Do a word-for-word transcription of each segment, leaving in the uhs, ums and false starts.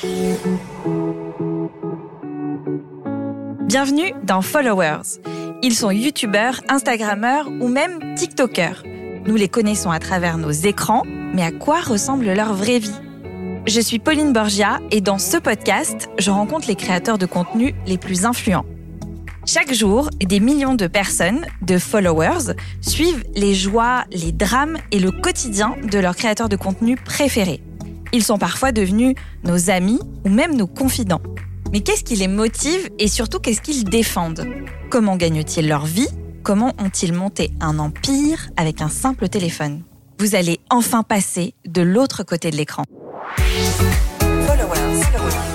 Bienvenue dans Followers. Ils sont youtubeurs, instagrammeurs ou même tiktokers. Nous les connaissons à travers nos écrans, mais à quoi ressemble leur vraie vie ? Je suis Pauline Borgia et dans ce podcast, je rencontre les créateurs de contenu les plus influents. Chaque jour, des millions de personnes, de followers, suivent les joies, les drames et le quotidien de leurs créateurs de contenu préférés. Ils sont parfois devenus nos amis ou même nos confidents. Mais qu'est-ce qui les motive et surtout qu'est-ce qu'ils défendent ? Comment gagnent-ils leur vie ? Comment ont-ils monté un empire avec un simple téléphone ? Vous allez enfin passer de l'autre côté de l'écran. Followers.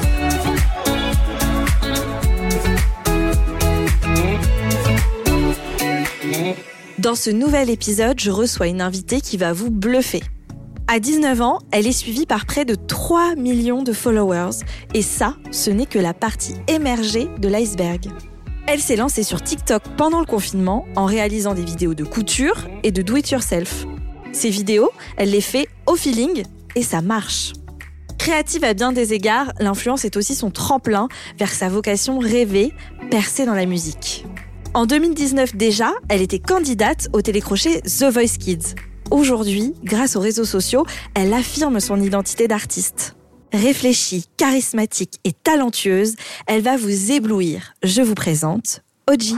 Dans ce nouvel épisode, je reçois une invitée qui va vous bluffer. À dix-neuf ans, elle est suivie par près de trois millions de followers. Et ça, ce n'est que la partie émergée de l'iceberg. Elle s'est lancée sur TikTok pendant le confinement en réalisant des vidéos de couture et de do-it-yourself. Ces vidéos, elle les fait au feeling et ça marche. Créative à bien des égards, l'influence est aussi son tremplin vers sa vocation rêvée, percer dans la musique. En deux mille dix-neuf déjà, elle était candidate au télécrochet The Voice Kids. Aujourd'hui, grâce aux réseaux sociaux, elle affirme son identité d'artiste. Réfléchie, charismatique et talentueuse, elle va vous éblouir. Je vous présente O G.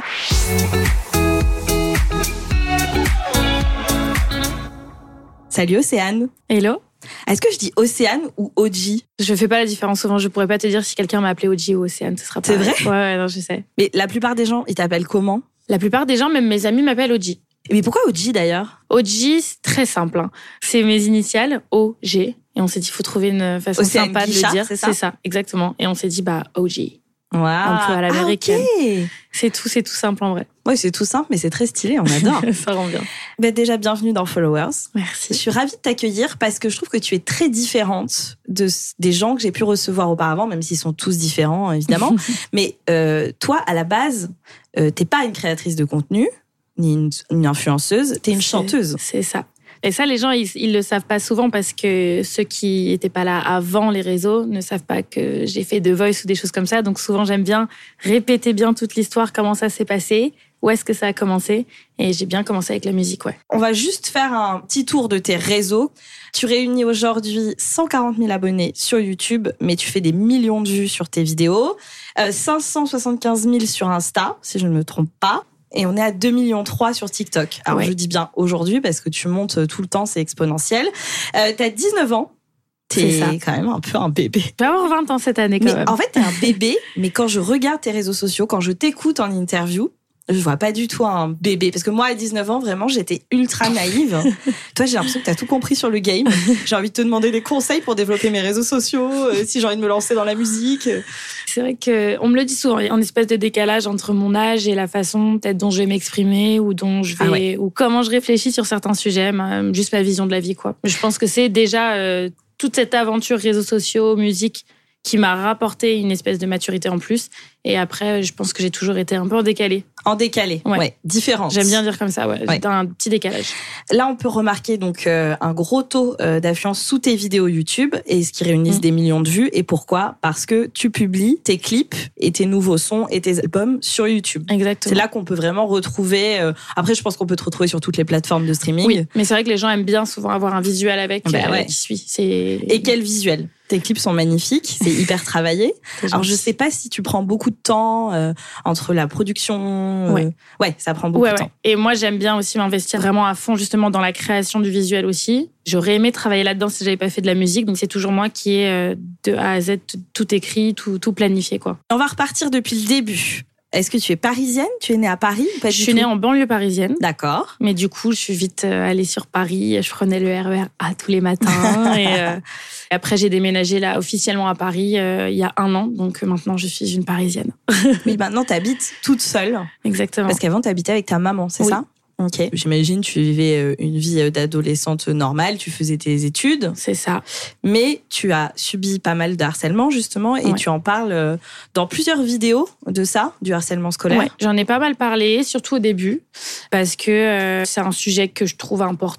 Salut Océane. Hello. Est-ce que je dis Océane ou O G ? Je fais pas la différence souvent. Je pourrais pas te dire si quelqu'un m'a appelé O G ou Océane. Ce sera pas. C'est vrai ? Ouais, ouais, non, je sais. Mais la plupart des gens, ils t'appellent comment ? La plupart des gens, même mes amis, m'appellent O G. Mais pourquoi O G d'ailleurs ? O G, c'est très simple. Hein. C'est mes initiales, O G. Et on s'est dit, il faut trouver une façon Océane sympa Guichard, de le dire. C'est ça, c'est ça, exactement. Et on s'est dit, bah, O G. Wow. Un peu à l'américaine. Ah, ok. C'est tout, c'est tout simple en vrai. Oui, c'est tout simple, mais c'est très stylé, on adore. Ça rend bien. Bah, déjà, bienvenue dans Followers. Merci. Je suis ravie de t'accueillir parce que je trouve que tu es très différente de, des gens que j'ai pu recevoir auparavant, même s'ils sont tous différents, évidemment. Mais euh, toi, à la base, euh, t'es pas une créatrice de contenu, ni une, une influenceuse, t'es une c'est, chanteuse. C'est ça. Et ça, les gens, ils, ils le savent pas souvent parce que ceux qui étaient pas là avant les réseaux ne savent pas que j'ai fait The Voice ou des choses comme ça. Donc souvent, j'aime bien répéter bien toute l'histoire, comment ça s'est passé, où est-ce que ça a commencé. Et j'ai bien commencé avec la musique, ouais. On va juste faire un petit tour de tes réseaux. Tu réunis aujourd'hui cent quarante mille abonnés sur YouTube, mais tu fais des millions de vues sur tes vidéos. Euh, cinq cent soixante-quinze mille sur Insta, si je ne me trompe pas. Et on est à deux virgule trois millions sur TikTok. Alors, ouais. Je dis bien aujourd'hui parce que tu montes tout le temps, c'est exponentiel. Euh, t'as dix-neuf ans. T'es c'est ça. Quand même un peu un bébé. Je vais avoir vingt ans cette année quand mais même. En fait, t'es un bébé, mais quand je regarde tes réseaux sociaux, quand je t'écoute en interview, je vois pas du tout un bébé. Parce que moi, à dix-neuf ans, vraiment, j'étais ultra naïve. Toi, j'ai l'impression que t'as tout compris sur le game. J'ai envie de te demander des conseils pour développer mes réseaux sociaux, euh, si j'ai envie de me lancer dans la musique. C'est vrai qu'on me le dit souvent, il y a une espèce de décalage entre mon âge et la façon peut-être dont je vais m'exprimer ou dont je vais, ah ouais. ou comment je réfléchis sur certains sujets, juste ma vision de la vie, quoi. Je pense que c'est déjà euh, toute cette aventure réseaux sociaux, musique, qui m'a rapporté une espèce de maturité en plus. Et après, je pense que j'ai toujours été un peu en décalé. En décalé, ouais, ouais différente. J'aime bien dire comme ça, ouais. ouais. J'ai un petit décalage. Là, on peut remarquer donc euh, un gros taux euh, d'affluence sous tes vidéos YouTube et ce qui réunissent mmh. des millions de vues. Et pourquoi ? Parce que tu publies tes clips et tes nouveaux sons et tes albums sur YouTube. Exactement. C'est là qu'on peut vraiment retrouver. Euh... Après, je pense qu'on peut te retrouver sur toutes les plateformes de streaming. Oui, mais c'est vrai que les gens aiment bien souvent avoir un visuel avec ben, euh, ouais. qui suit. C'est... Et quel visuel ? Tes clips sont magnifiques, c'est hyper travaillé. Alors, je sais pas si tu prends beaucoup de temps euh, entre la production. Euh... Ouais. ouais, ça prend beaucoup ouais, de ouais. temps. Et moi, j'aime bien aussi m'investir vraiment à fond, justement, dans la création du visuel aussi. J'aurais aimé travailler là-dedans si j'avais pas fait de la musique. Donc, c'est toujours moi qui ai euh, de A à Z tout écrit, tout, tout planifié, quoi. On va repartir depuis le début. Est-ce que tu es parisienne ? Tu es née à Paris ou pas du tout ? Je suis née en banlieue parisienne. D'accord. Mais du coup, je suis vite allée sur Paris. Je prenais le R E R A tous les matins. et euh, après, j'ai déménagé là officiellement à Paris euh, il y a un an. Donc maintenant, je suis une Parisienne. Oui, maintenant, tu habites toute seule. Exactement. Parce qu'avant, tu habitais avec ta maman, c'est oui. ça ? Ok. J'imagine tu vivais une vie d'adolescente normale, tu faisais tes études. C'est ça. Mais tu as subi pas mal de harcèlement, justement, et ouais. tu en parles dans plusieurs vidéos de ça, du harcèlement scolaire. Ouais, j'en ai pas mal parlé, surtout au début, parce que euh, c'est un sujet que je trouve important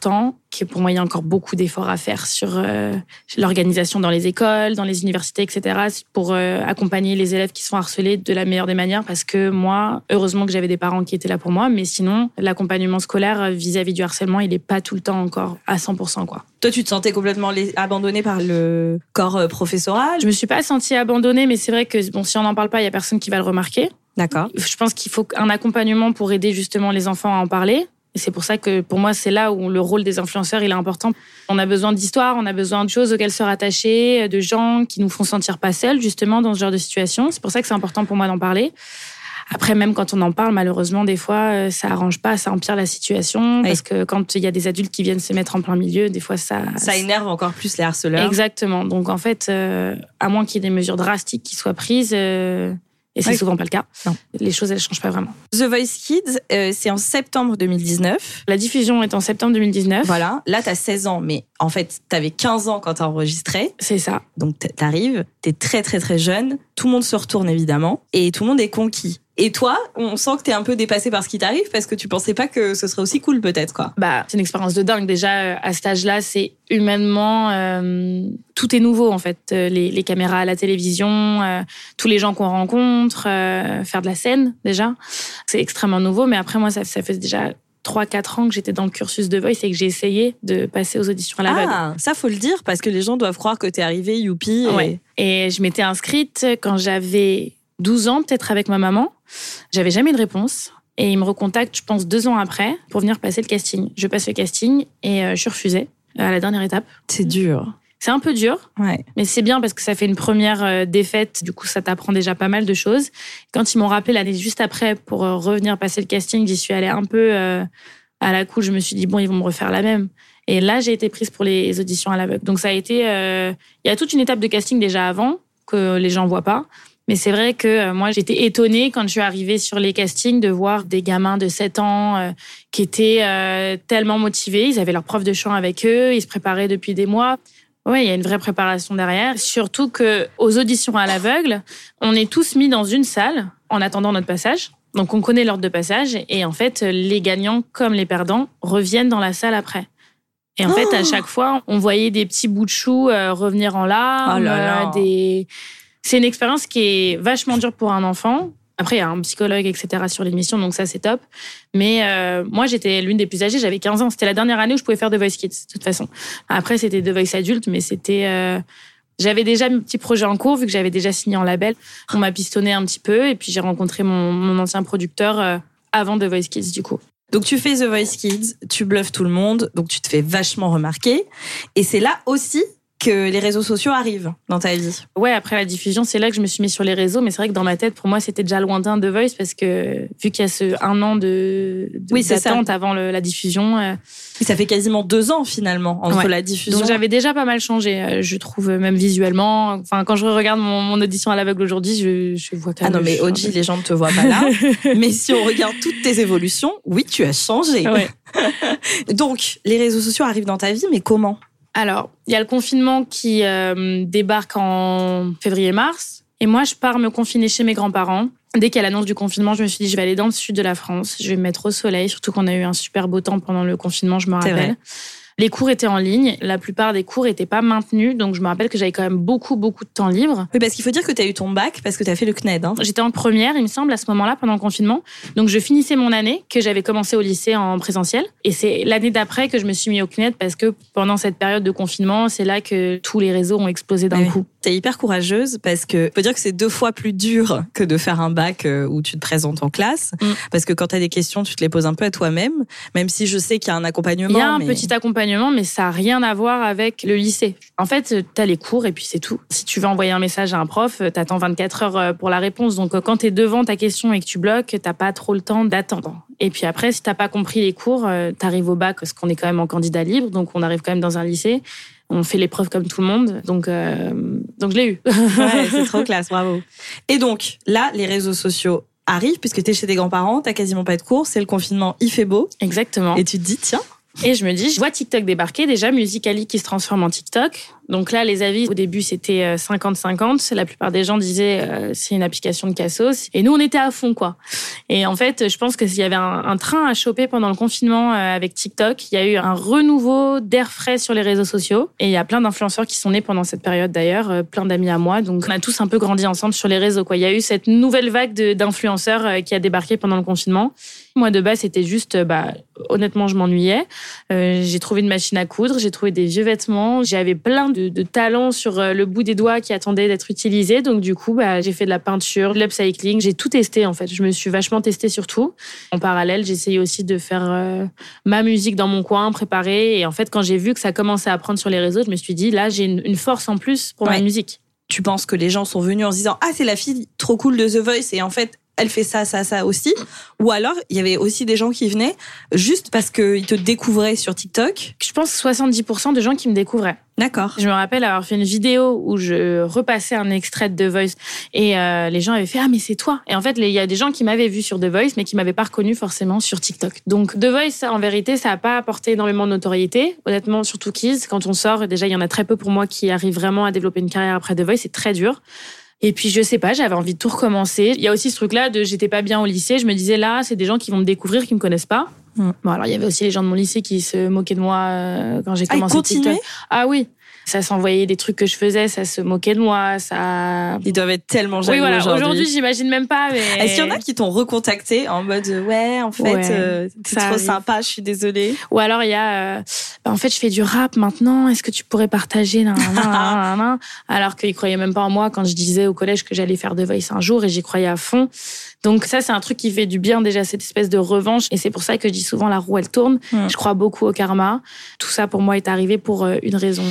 que pour moi, il y a encore beaucoup d'efforts à faire sur euh, l'organisation dans les écoles, dans les universités, et cetera, pour euh, accompagner les élèves qui sont harcelés de la meilleure des manières. Parce que moi, heureusement que j'avais des parents qui étaient là pour moi, mais sinon, l'accompagnement scolaire vis-à-vis du harcèlement, il n'est pas tout le temps encore à cent pour cent, quoi. Toi, tu te sentais complètement abandonnée par le corps professoral? Je me suis pas sentie abandonnée, mais c'est vrai que bon, si on n'en parle pas, il y a personne qui va le remarquer. D'accord. Je pense qu'il faut un accompagnement pour aider justement les enfants à en parler. Et c'est pour ça que pour moi, c'est là où le rôle des influenceurs il est important. On a besoin d'histoires, on a besoin de choses auxquelles se rattacher, de gens qui nous font sentir pas seuls justement dans ce genre de situation. C'est pour ça que c'est important pour moi d'en parler. Après, même quand on en parle, malheureusement, des fois, ça arrange pas, ça empire la situation. Oui. Parce que quand il y a des adultes qui viennent se mettre en plein milieu, des fois, ça... Ça énerve encore plus les harceleurs. Exactement. Donc, en fait, euh, à moins qu'il y ait des mesures drastiques qui soient prises... Euh, Et c'est oui. souvent pas le cas. Non. Les choses, elles changent pas vraiment. The Voice Kids, euh, c'est en septembre deux mille dix-neuf. La diffusion est en septembre deux mille dix-neuf. Voilà. Là, t'as seize ans, mais en fait, t'avais quinze ans quand t'as enregistré. C'est ça. Donc, t'arrives, t'es très, très, très jeune. Tout le monde se retourne, évidemment. Et tout le monde est conquis. Et toi, on sent que t'es un peu dépassée par ce qui t'arrive parce que tu pensais pas que ce serait aussi cool, peut-être, quoi. Bah, c'est une expérience de dingue. Déjà, à cet âge-là, c'est humainement... Euh, tout est nouveau, en fait. Les, les caméras à la télévision, euh, tous les gens qu'on rencontre, euh, faire de la scène, déjà. C'est extrêmement nouveau. Mais après, moi, ça, ça fait déjà trois quatre ans que j'étais dans le cursus de Voice et que j'ai essayé de passer aux auditions à l'aveugle. Ah, ça, faut le dire, parce que les gens doivent croire que t'es arrivée, youpi. Et... Ouais. Et je m'étais inscrite quand j'avais douze ans, peut-être avec ma maman. J'avais jamais eu de réponse. Et il me recontacte, je pense, deux ans après, pour venir passer le casting. Je passe le casting et euh, je suis refusée à la dernière étape. C'est dur. C'est un peu dur, ouais. Mais c'est bien parce que ça fait une première euh, défaite. Du coup, ça t'apprend déjà pas mal de choses. Quand ils m'ont rappelé l'année juste après pour euh, revenir passer le casting, j'y suis allée un peu euh, à la cool. Je me suis dit, bon, ils vont me refaire la même. Et là, j'ai été prise pour les auditions à l'aveugle. Donc, ça a été... Euh... Il y a toute une étape de casting déjà avant que les gens voient pas. Mais c'est vrai que moi, j'étais étonnée quand je suis arrivée sur les castings de voir des gamins de sept ans euh, qui étaient euh, tellement motivés. Ils avaient leur prof de chant avec eux, ils se préparaient depuis des mois. Oui, il y a une vraie préparation derrière. Surtout qu'aux auditions à l'aveugle, on est tous mis dans une salle en attendant notre passage. Donc, on connaît l'ordre de passage. Et en fait, les gagnants comme les perdants reviennent dans la salle après. Et en oh fait, à chaque fois, on voyait des petits bouts de choux euh, revenir en larmes. Oh là là. Euh, des... C'est une expérience qui est vachement dure pour un enfant. Après, il y a un psychologue, et cetera sur l'émission, donc ça, c'est top. Mais euh, moi, j'étais l'une des plus âgées, j'avais quinze ans. C'était la dernière année où je pouvais faire The Voice Kids, de toute façon. Après, c'était The Voice adulte, mais c'était... Euh... J'avais déjà mes petits projets en cours, vu que j'avais déjà signé en label. On m'a pistonné un petit peu, et puis j'ai rencontré mon, mon ancien producteur euh, avant The Voice Kids, du coup. Donc, tu fais The Voice Kids, tu bluffes tout le monde, donc tu te fais vachement remarquer. Et c'est là aussi que les réseaux sociaux arrivent dans ta vie. Ouais, après la diffusion, c'est là que je me suis mise sur les réseaux, mais c'est vrai que dans ma tête, pour moi, c'était déjà lointain The Voice parce que vu qu'il y a ce un an de, de oui, d'attente avant le, la diffusion. Euh... Et ça fait quasiment deux ans finalement entre ouais. la diffusion. Donc j'avais déjà pas mal changé, je trouve, même visuellement. Enfin, quand je regarde mon, mon audition à l'aveugle aujourd'hui, je, je vois quand même. Ah non, mais O G, les gens ne te voient pas là. Mais si on regarde toutes tes évolutions, oui, tu as changé. Ouais. Donc, les réseaux sociaux arrivent dans ta vie, mais comment ? Alors, il y a le confinement qui euh, débarque en février-mars. Et moi, je pars me confiner chez mes grands-parents. Dès qu'il y a l'annonce du confinement, je me suis dit, je vais aller dans le sud de la France. Je vais me mettre au soleil, surtout qu'on a eu un super beau temps pendant le confinement, je me rappelle. C'est vrai. Les cours étaient en ligne. La plupart des cours n'étaient pas maintenus. Donc, je me rappelle que j'avais quand même beaucoup, beaucoup de temps libre. Oui, parce qu'il faut dire que tu as eu ton bac parce que tu as fait le C N E D. Hein. J'étais en première, il me semble, à ce moment-là, pendant le confinement. Donc, je finissais mon année, que j'avais commencé au lycée en présentiel. Et c'est l'année d'après que je me suis mis au C N E D parce que pendant cette période de confinement, c'est là que tous les réseaux ont explosé d'un oui. coup. T'es hyper courageuse parce que faut dire que c'est deux fois plus dur que de faire un bac où tu te présentes en classe. Mm. Parce que quand t'as des questions, tu te les poses un peu à toi-même. Même si je sais qu'il y a un accompagnement. Il y a un mais... petit accompagnement, mais ça n'a rien à voir avec le lycée. En fait, t'as les cours et puis c'est tout. Si tu veux envoyer un message à un prof, t'attends vingt-quatre heures pour la réponse. Donc quand t'es devant ta question et que tu bloques, t'as pas trop le temps d'attendre. Et puis après, si t'as pas compris les cours, t'arrives au bac parce qu'on est quand même en candidat libre, donc on arrive quand même dans un lycée. On fait l'épreuve comme tout le monde, donc euh, donc je l'ai eu. Ouais, c'est trop classe, bravo. Et donc là, les réseaux sociaux arrivent puisque t'es chez tes grands-parents, t'as quasiment pas de cours, c'est le confinement, il fait beau. Exactement. Et tu te dis tiens. Et je me dis, je vois TikTok débarquer déjà, Musical.ly qui se transforme en TikTok. Donc là, les avis, au début, c'était cinquante cinquante. La plupart des gens disaient euh, c'est une application de cassos. Et nous, on était à fond, quoi. Et en fait, je pense que s'il y avait un, un train à choper pendant le confinement euh, avec TikTok, il y a eu un renouveau d'air frais sur les réseaux sociaux. Et il y a plein d'influenceurs qui sont nés pendant cette période, d'ailleurs, euh, plein d'amis à moi. Donc, on a tous un peu grandi ensemble sur les réseaux, quoi. Il y a eu cette nouvelle vague de, d'influenceurs euh, qui a débarqué pendant le confinement. Moi, de base, c'était juste, bah, honnêtement, je m'ennuyais. Euh, j'ai trouvé une machine à coudre, j'ai trouvé des vieux vêtements. J'avais plein de, de talents sur le bout des doigts qui attendaient d'être utilisés. Donc, du coup, bah, j'ai fait de la peinture, de l'upcycling. J'ai tout testé, en fait. Je me suis vachement testée sur tout. En parallèle, j'essayais aussi de faire euh, ma musique dans mon coin, préparer. Et en fait, quand j'ai vu que ça commençait à prendre sur les réseaux, je me suis dit, là, j'ai une, une force en plus pour ouais. ma musique. Tu penses que les gens sont venus en se disant « Ah, c'est la fille trop cool de The Voice » et en fait, elle fait ça, ça, ça aussi. Ou alors, il y avait aussi des gens qui venaient juste parce qu'ils te découvraient sur TikTok. Je pense soixante-dix pour cent de gens qui me découvraient. D'accord. Je me rappelle avoir fait une vidéo où je repassais un extrait de The Voice et euh, les gens avaient fait « Ah, mais c'est toi !» Et en fait, il y a des gens qui m'avaient vu sur The Voice, mais qui m'avaient pas reconnu forcément sur TikTok. Donc, The Voice, en vérité, ça a pas apporté énormément de notoriété. Honnêtement, surtout Kids, quand on sort, déjà, il y en a très peu pour moi qui arrivent vraiment à développer une carrière après The Voice. C'est très dur. Et puis, je sais pas, j'avais envie de tout recommencer. Il y a aussi ce truc-là de j'étais pas bien au lycée. Je me disais, là, c'est des gens qui vont me découvrir, qui me connaissent pas. Mm. Bon, alors, il y avait aussi les gens de mon lycée qui se moquaient de moi euh, quand j'ai ah, commencé TikTok. Ah oui. Ça s'envoyait des trucs que je faisais, ça se moquait de moi, ça... Ils doivent être tellement jaloux oui, voilà. aujourd'hui. Aujourd'hui, j'imagine même pas, mais... Est-ce qu'il y en a qui t'ont recontacté en mode « Ouais, en fait, ouais, euh, t'es trop arrive. sympa, je suis désolée ». Ou alors, il y a... Euh, bah, en fait, je fais du rap maintenant, est-ce que tu pourrais partager nan, nan, nan, nan, alors qu'ils croyaient même pas en moi quand je disais au collège que j'allais faire The Voice un jour, et j'y croyais à fond. Donc ça, c'est un truc qui fait du bien déjà, cette espèce de revanche. Et c'est pour ça que je dis souvent la roue, elle tourne. Mmh. Je crois beaucoup au karma. Tout ça, pour moi, est arrivé pour une raison.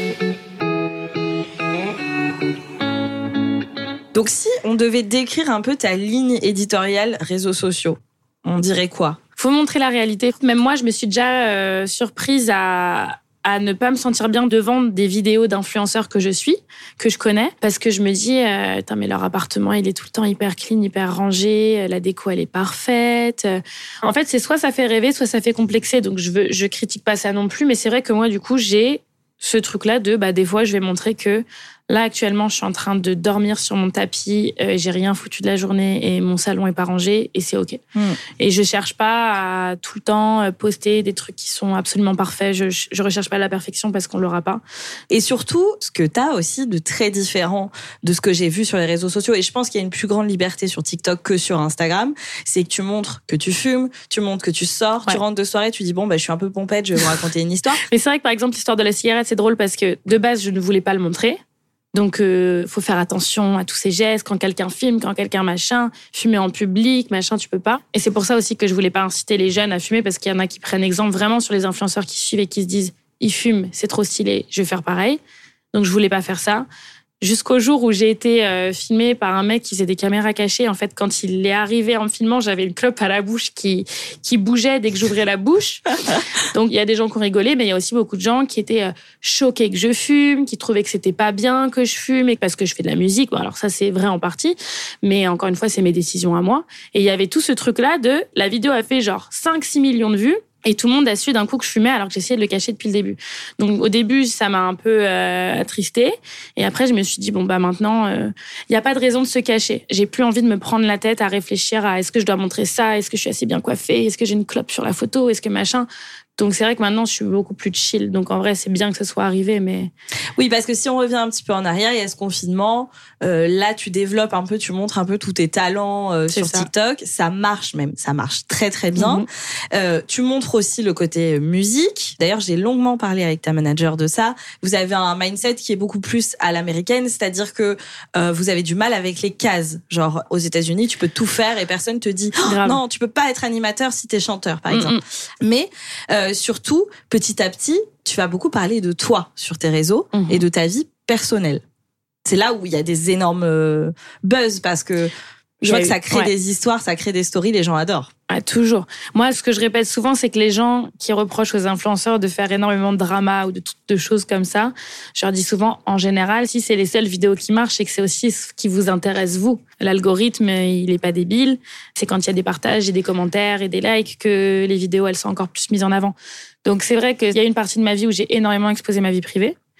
Donc si on devait décrire un peu ta ligne éditoriale réseaux sociaux, on dirait quoi ? Faut montrer la réalité. Même moi, je me suis déjà euh, surprise à... à ne pas me sentir bien devant des vidéos d'influenceurs que je suis, que je connais, parce que je me dis, euh, mais leur appartement, il est tout le temps hyper clean, hyper rangé, la déco, elle est parfaite. En fait, c'est soit ça fait rêver, soit ça fait complexer, donc je veux, je critique pas ça non plus, mais c'est vrai que moi, du coup, j'ai ce truc-là de, bah, des fois, je vais montrer que là, actuellement, je suis en train de dormir sur mon tapis, euh, j'ai rien foutu de la journée et mon salon est pas rangé et c'est OK. Mm. Et je cherche pas à tout le temps poster des trucs qui sont absolument parfaits. Je, je recherche pas la perfection parce qu'on l'aura pas. Et surtout, ce que t'as aussi de très différent de ce que j'ai vu sur les réseaux sociaux, et je pense qu'il y a une plus grande liberté sur TikTok que sur Instagram, c'est que tu montres que tu fumes, tu montres que tu sors, ouais. tu rentres de soirée, tu dis bon, bah, je suis un peu pompette, je vais vous raconter une histoire. Mais c'est vrai que par exemple, l'histoire de la cigarette, c'est drôle parce que de base, je ne voulais pas le montrer. Donc, euh, faut faire attention à tous ces gestes. Quand quelqu'un filme, quand quelqu'un machin, fumer en public, machin, tu peux pas. Et c'est pour ça aussi que je voulais pas inciter les jeunes à fumer, parce qu'il y en a qui prennent exemple vraiment sur les influenceurs qui suivent et qui se disent « ils fument, c'est trop stylé, je vais faire pareil ». Donc, je voulais pas faire ça. Jusqu'au jour où j'ai été euh, filmée par un mec qui faisait des caméras cachées. En fait, quand il est arrivé en me filmant, j'avais une clope à la bouche qui qui bougeait dès que j'ouvrais la bouche. Donc, il y a des gens qui ont rigolé, mais il y a aussi beaucoup de gens qui étaient euh, choqués que je fume, qui trouvaient que c'était pas bien que je fume, et parce que je fais de la musique. Bon, alors ça, c'est vrai en partie, mais encore une fois, c'est mes décisions à moi. Et il y avait tout ce truc-là de la vidéo a fait genre cinq six millions de vues. Et tout le monde a su d'un coup que je fumais alors que j'essayais de le cacher depuis le début. Donc au début, ça m'a un peu euh, attristée. Et après, je me suis dit, bon, bah maintenant, il euh, n'y a pas de raison de se cacher. J'ai plus envie de me prendre la tête à réfléchir à est-ce que je dois montrer ça, est-ce que je suis assez bien coiffée, est-ce que j'ai une clope sur la photo, est-ce que machin... Donc c'est vrai que maintenant, je suis beaucoup plus chill. Donc en vrai, c'est bien que ça soit arrivé, mais... Oui, parce que si on revient un petit peu en arrière, il y a ce confinement. Euh, là, tu développes un peu, tu montres un peu tous tes talents euh, sur ça. TikTok. Ça marche même, ça marche très très bien. Mm-hmm. Euh, tu montres aussi le côté musique. D'ailleurs, j'ai longuement parlé avec ta manager de ça. Vous avez un mindset qui est beaucoup plus à l'américaine, c'est-à-dire que euh, vous avez du mal avec les cases. Genre, aux États-Unis, tu peux tout faire et personne te dit oh, non, tu peux pas être animateur si t'es chanteur, par exemple. Mm-hmm. Mais euh, surtout, petit à petit, tu vas beaucoup parler de toi sur tes réseaux mmh. et de ta vie personnelle. C'est là où il y a des énormes euh, buzz parce que je vois que ça crée ouais. des histoires, ça crée des stories, les gens adorent. Ah, toujours. Moi, ce que je répète souvent, c'est que les gens qui reprochent aux influenceurs de faire énormément de drama ou de, de choses comme ça, je leur dis souvent, en général, si c'est les seules vidéos qui marchent, c'est que c'est aussi ce qui vous intéresse, vous. L'algorithme, il est pas débile. C'est quand il y a des partages et des commentaires et des likes que les vidéos, elles sont encore plus mises en avant. Donc, c'est vrai qu'il y a une partie de ma vie où j'ai énormément exposé ma vie privée.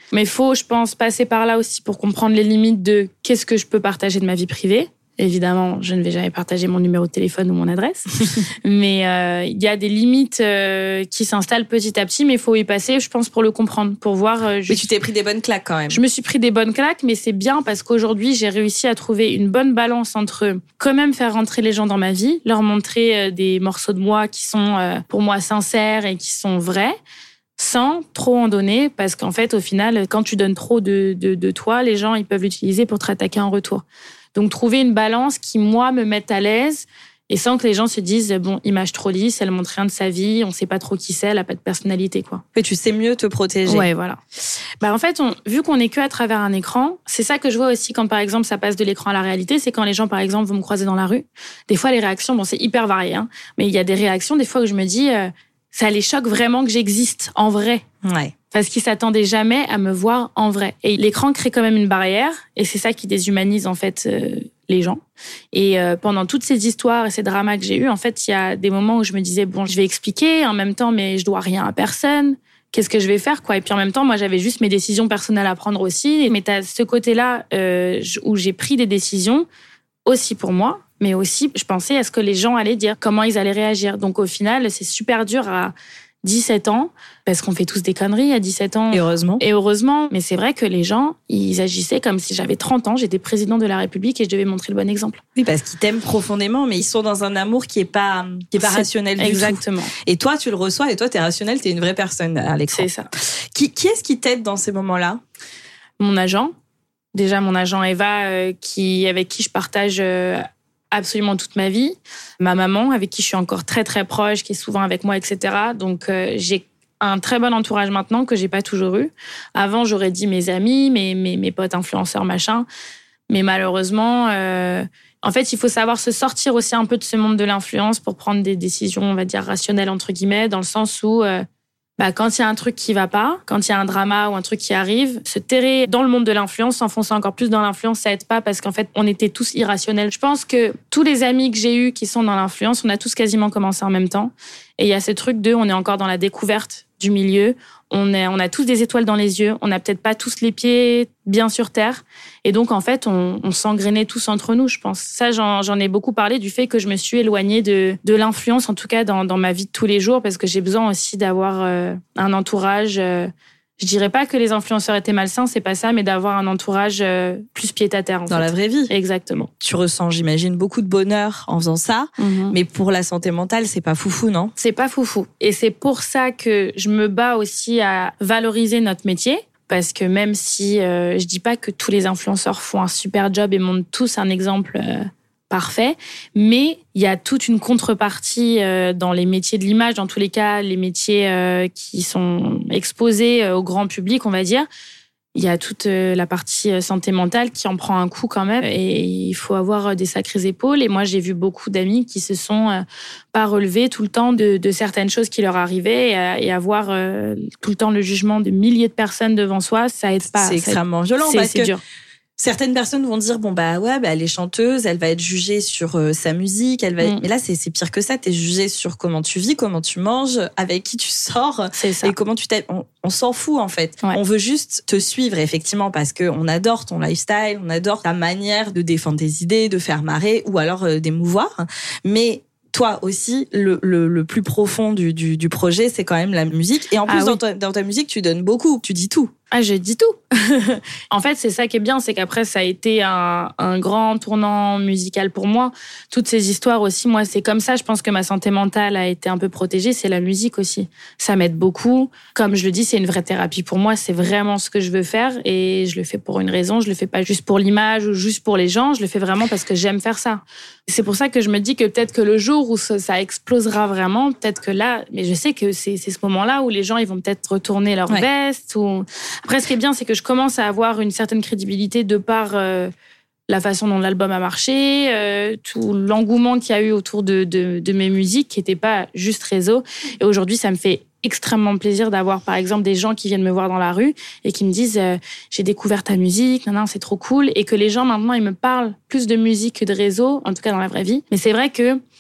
Mais il faut, je pense, passer par là aussi pour comprendre les limites de qu'est-ce que je peux partager de ma vie privée. Évidemment, je ne vais jamais partager mon numéro de téléphone ou mon adresse. Mais euh, il y a des limites euh, qui s'installent petit à petit, mais il faut y passer, je pense, pour le comprendre, pour voir... Euh, juste... Mais tu t'es pris des bonnes claques quand même. Je me suis pris des bonnes claques, mais c'est bien parce qu'aujourd'hui, j'ai réussi à trouver une bonne balance entre quand même faire rentrer les gens dans ma vie, leur montrer euh, des morceaux de moi qui sont euh, pour moi sincères et qui sont vrais, sans trop en donner, parce qu'en fait, au final, quand tu donnes trop de, de, de toi, les gens ils peuvent l'utiliser pour te attaquer en retour. Donc, trouver une balance qui, moi, me mette à l'aise et sans que les gens se disent, bon, image trop lisse, elle montre rien de sa vie, on sait pas trop qui c'est, elle a pas de personnalité, quoi. Et tu sais mieux te protéger. Ouais, voilà. Bah, en fait, on, vu qu'on est que à travers un écran, c'est ça que je vois aussi quand, par exemple, ça passe de l'écran à la réalité, c'est quand les gens, par exemple, vont me croiser dans la rue. Des fois, les réactions, bon, c'est hyper varié, hein, mais il y a des réactions, des fois, où je me dis, euh, ça les choque vraiment que j'existe en vrai. Ouais. Parce qu'ils s'attendaient jamais à me voir en vrai. Et l'écran crée quand même une barrière, et c'est ça qui déshumanise en fait euh, les gens. Et euh, pendant toutes ces histoires et ces dramas que j'ai eus, en fait, il y a des moments où je me disais bon, je vais expliquer en même temps, mais je dois rien à personne. Qu'est-ce que je vais faire, quoi? Et puis en même temps, moi, j'avais juste mes décisions personnelles à prendre aussi. Mais t'as ce côté-là euh, où j'ai pris des décisions aussi pour moi, mais aussi je pensais à ce que les gens allaient dire, comment ils allaient réagir. Donc au final, c'est super dur à dix-sept ans, parce qu'on fait tous des conneries à dix-sept ans. Et heureusement. Et heureusement. Mais c'est vrai que les gens, ils agissaient comme si j'avais trente ans, j'étais président de la République et je devais montrer le bon exemple. Oui, parce qu'ils t'aiment profondément, mais ils sont dans un amour qui est pas, qui est pas c'est rationnel du exactement. tout. Et toi, tu le reçois et toi, t'es rationnel, t'es une vraie personne à l'écran. C'est ça. Qui, qui est-ce qui t'aide dans ces moments-là? Mon agent. Déjà, mon agent Eva, euh, qui, avec qui je partage euh, absolument toute ma vie. Ma maman, avec qui je suis encore très très proche, qui est souvent avec moi, et cetera. Donc euh, j'ai un très bon entourage maintenant que j'ai pas toujours eu. Avant, j'aurais dit mes amis, mes mes, mes potes influenceurs, machin. Mais malheureusement, euh, en fait, il faut savoir se sortir aussi un peu de ce monde de l'influence pour prendre des décisions, on va dire rationnelles entre guillemets, dans le sens où euh, bah, quand il y a un truc qui va pas, quand il y a un drama ou un truc qui arrive, se terrer dans le monde de l'influence, s'enfoncer encore plus dans l'influence, ça aide pas parce qu'en fait, on était tous irrationnels. Je pense que tous les amis que j'ai eus qui sont dans l'influence, on a tous quasiment commencé en même temps. Et il y a ce truc de, on est encore dans la découverte du milieu. On, est, on a tous des étoiles dans les yeux. On n'a peut-être pas tous les pieds bien sur terre. Et donc, en fait, on, on s'engrainait tous entre nous, je pense. Ça, j'en, j'en ai beaucoup parlé du fait que je me suis éloignée de, de l'influence, en tout cas dans, dans ma vie de tous les jours, parce que j'ai besoin aussi d'avoir euh, un entourage. Euh, je dirais pas que les influenceurs étaient malsains, c'est pas ça, mais d'avoir un entourage euh, plus pied à terre. En dans fait. La vraie vie. Exactement. Tu ressens, j'imagine, beaucoup de bonheur en faisant ça, mm-hmm. mais pour la santé mentale, c'est pas foufou, non? C'est pas foufou. Et c'est pour ça que je me bats aussi à valoriser notre métier. Parce que même si euh, je dis pas que tous les influenceurs font un super job et montrent tous un exemple euh, parfait, mais il y a toute une contrepartie euh, dans les métiers de l'image, dans tous les cas, les métiers euh, qui sont exposés euh, au grand public, on va dire. Il y a toute euh, la partie santé mentale qui en prend un coup quand même et il faut avoir des sacrées épaules. Et moi, j'ai vu beaucoup d'amis qui se sont euh, pas relevés tout le temps de, de certaines choses qui leur arrivaient et, et avoir euh, tout le temps le jugement de milliers de personnes devant soi, ça aide pas. C'est extrêmement violent. C'est, parce c'est que dur. Certaines personnes vont dire bon bah ouais bah elle est chanteuse, elle va être jugée sur euh, sa musique, elle va être... Mm. mais là c'est c'est pire que ça, t'es jugée sur comment tu vis, comment tu manges, avec qui tu sors c'est ça. Et comment tu t'aimes. On, on s'en fout en fait. Ouais. On veut juste te suivre effectivement parce que on adore ton lifestyle, on adore ta manière de défendre tes idées, de faire marrer ou alors euh, d'émouvoir, mais toi aussi, le, le, le plus profond du, du, du projet, c'est quand même la musique. Et en plus, ah, dans, oui. ta, dans ta musique, tu donnes beaucoup, tu dis tout. Ah, je dis tout. En fait, c'est ça qui est bien, c'est qu'après, ça a été un, un grand tournant musical pour moi. Toutes ces histoires aussi, moi, c'est comme ça. Je pense que ma santé mentale a été un peu protégée. C'est la musique aussi. Ça m'aide beaucoup. Comme je le dis, c'est une vraie thérapie pour moi. C'est vraiment ce que je veux faire et je le fais pour une raison. Je le fais pas juste pour l'image ou juste pour les gens. Je le fais vraiment parce que j'aime faire ça. C'est pour ça que je me dis que peut-être que le jour où ça, ça explosera vraiment, peut-être que là, mais je sais que c'est, c'est ce moment-là où les gens, ils vont peut-être retourner leur ouais. veste ou... Après, ce qui est bien, c'est que je commence à avoir une certaine crédibilité de par euh, la façon dont l'album a marché, euh, tout l'engouement qu'il y a eu autour de, de, de mes musiques, qui n'était pas juste réseau. Et aujourd'hui, ça me fait extrêmement plaisir d'avoir, par exemple, des gens qui viennent me voir dans la rue et qui me disent euh, « j'ai découvert ta musique, non, non, c'est trop cool ». Et que les gens, maintenant, ils me parlent plus de musique que de réseau, en tout cas dans la vraie vie. Mais c'est vrai que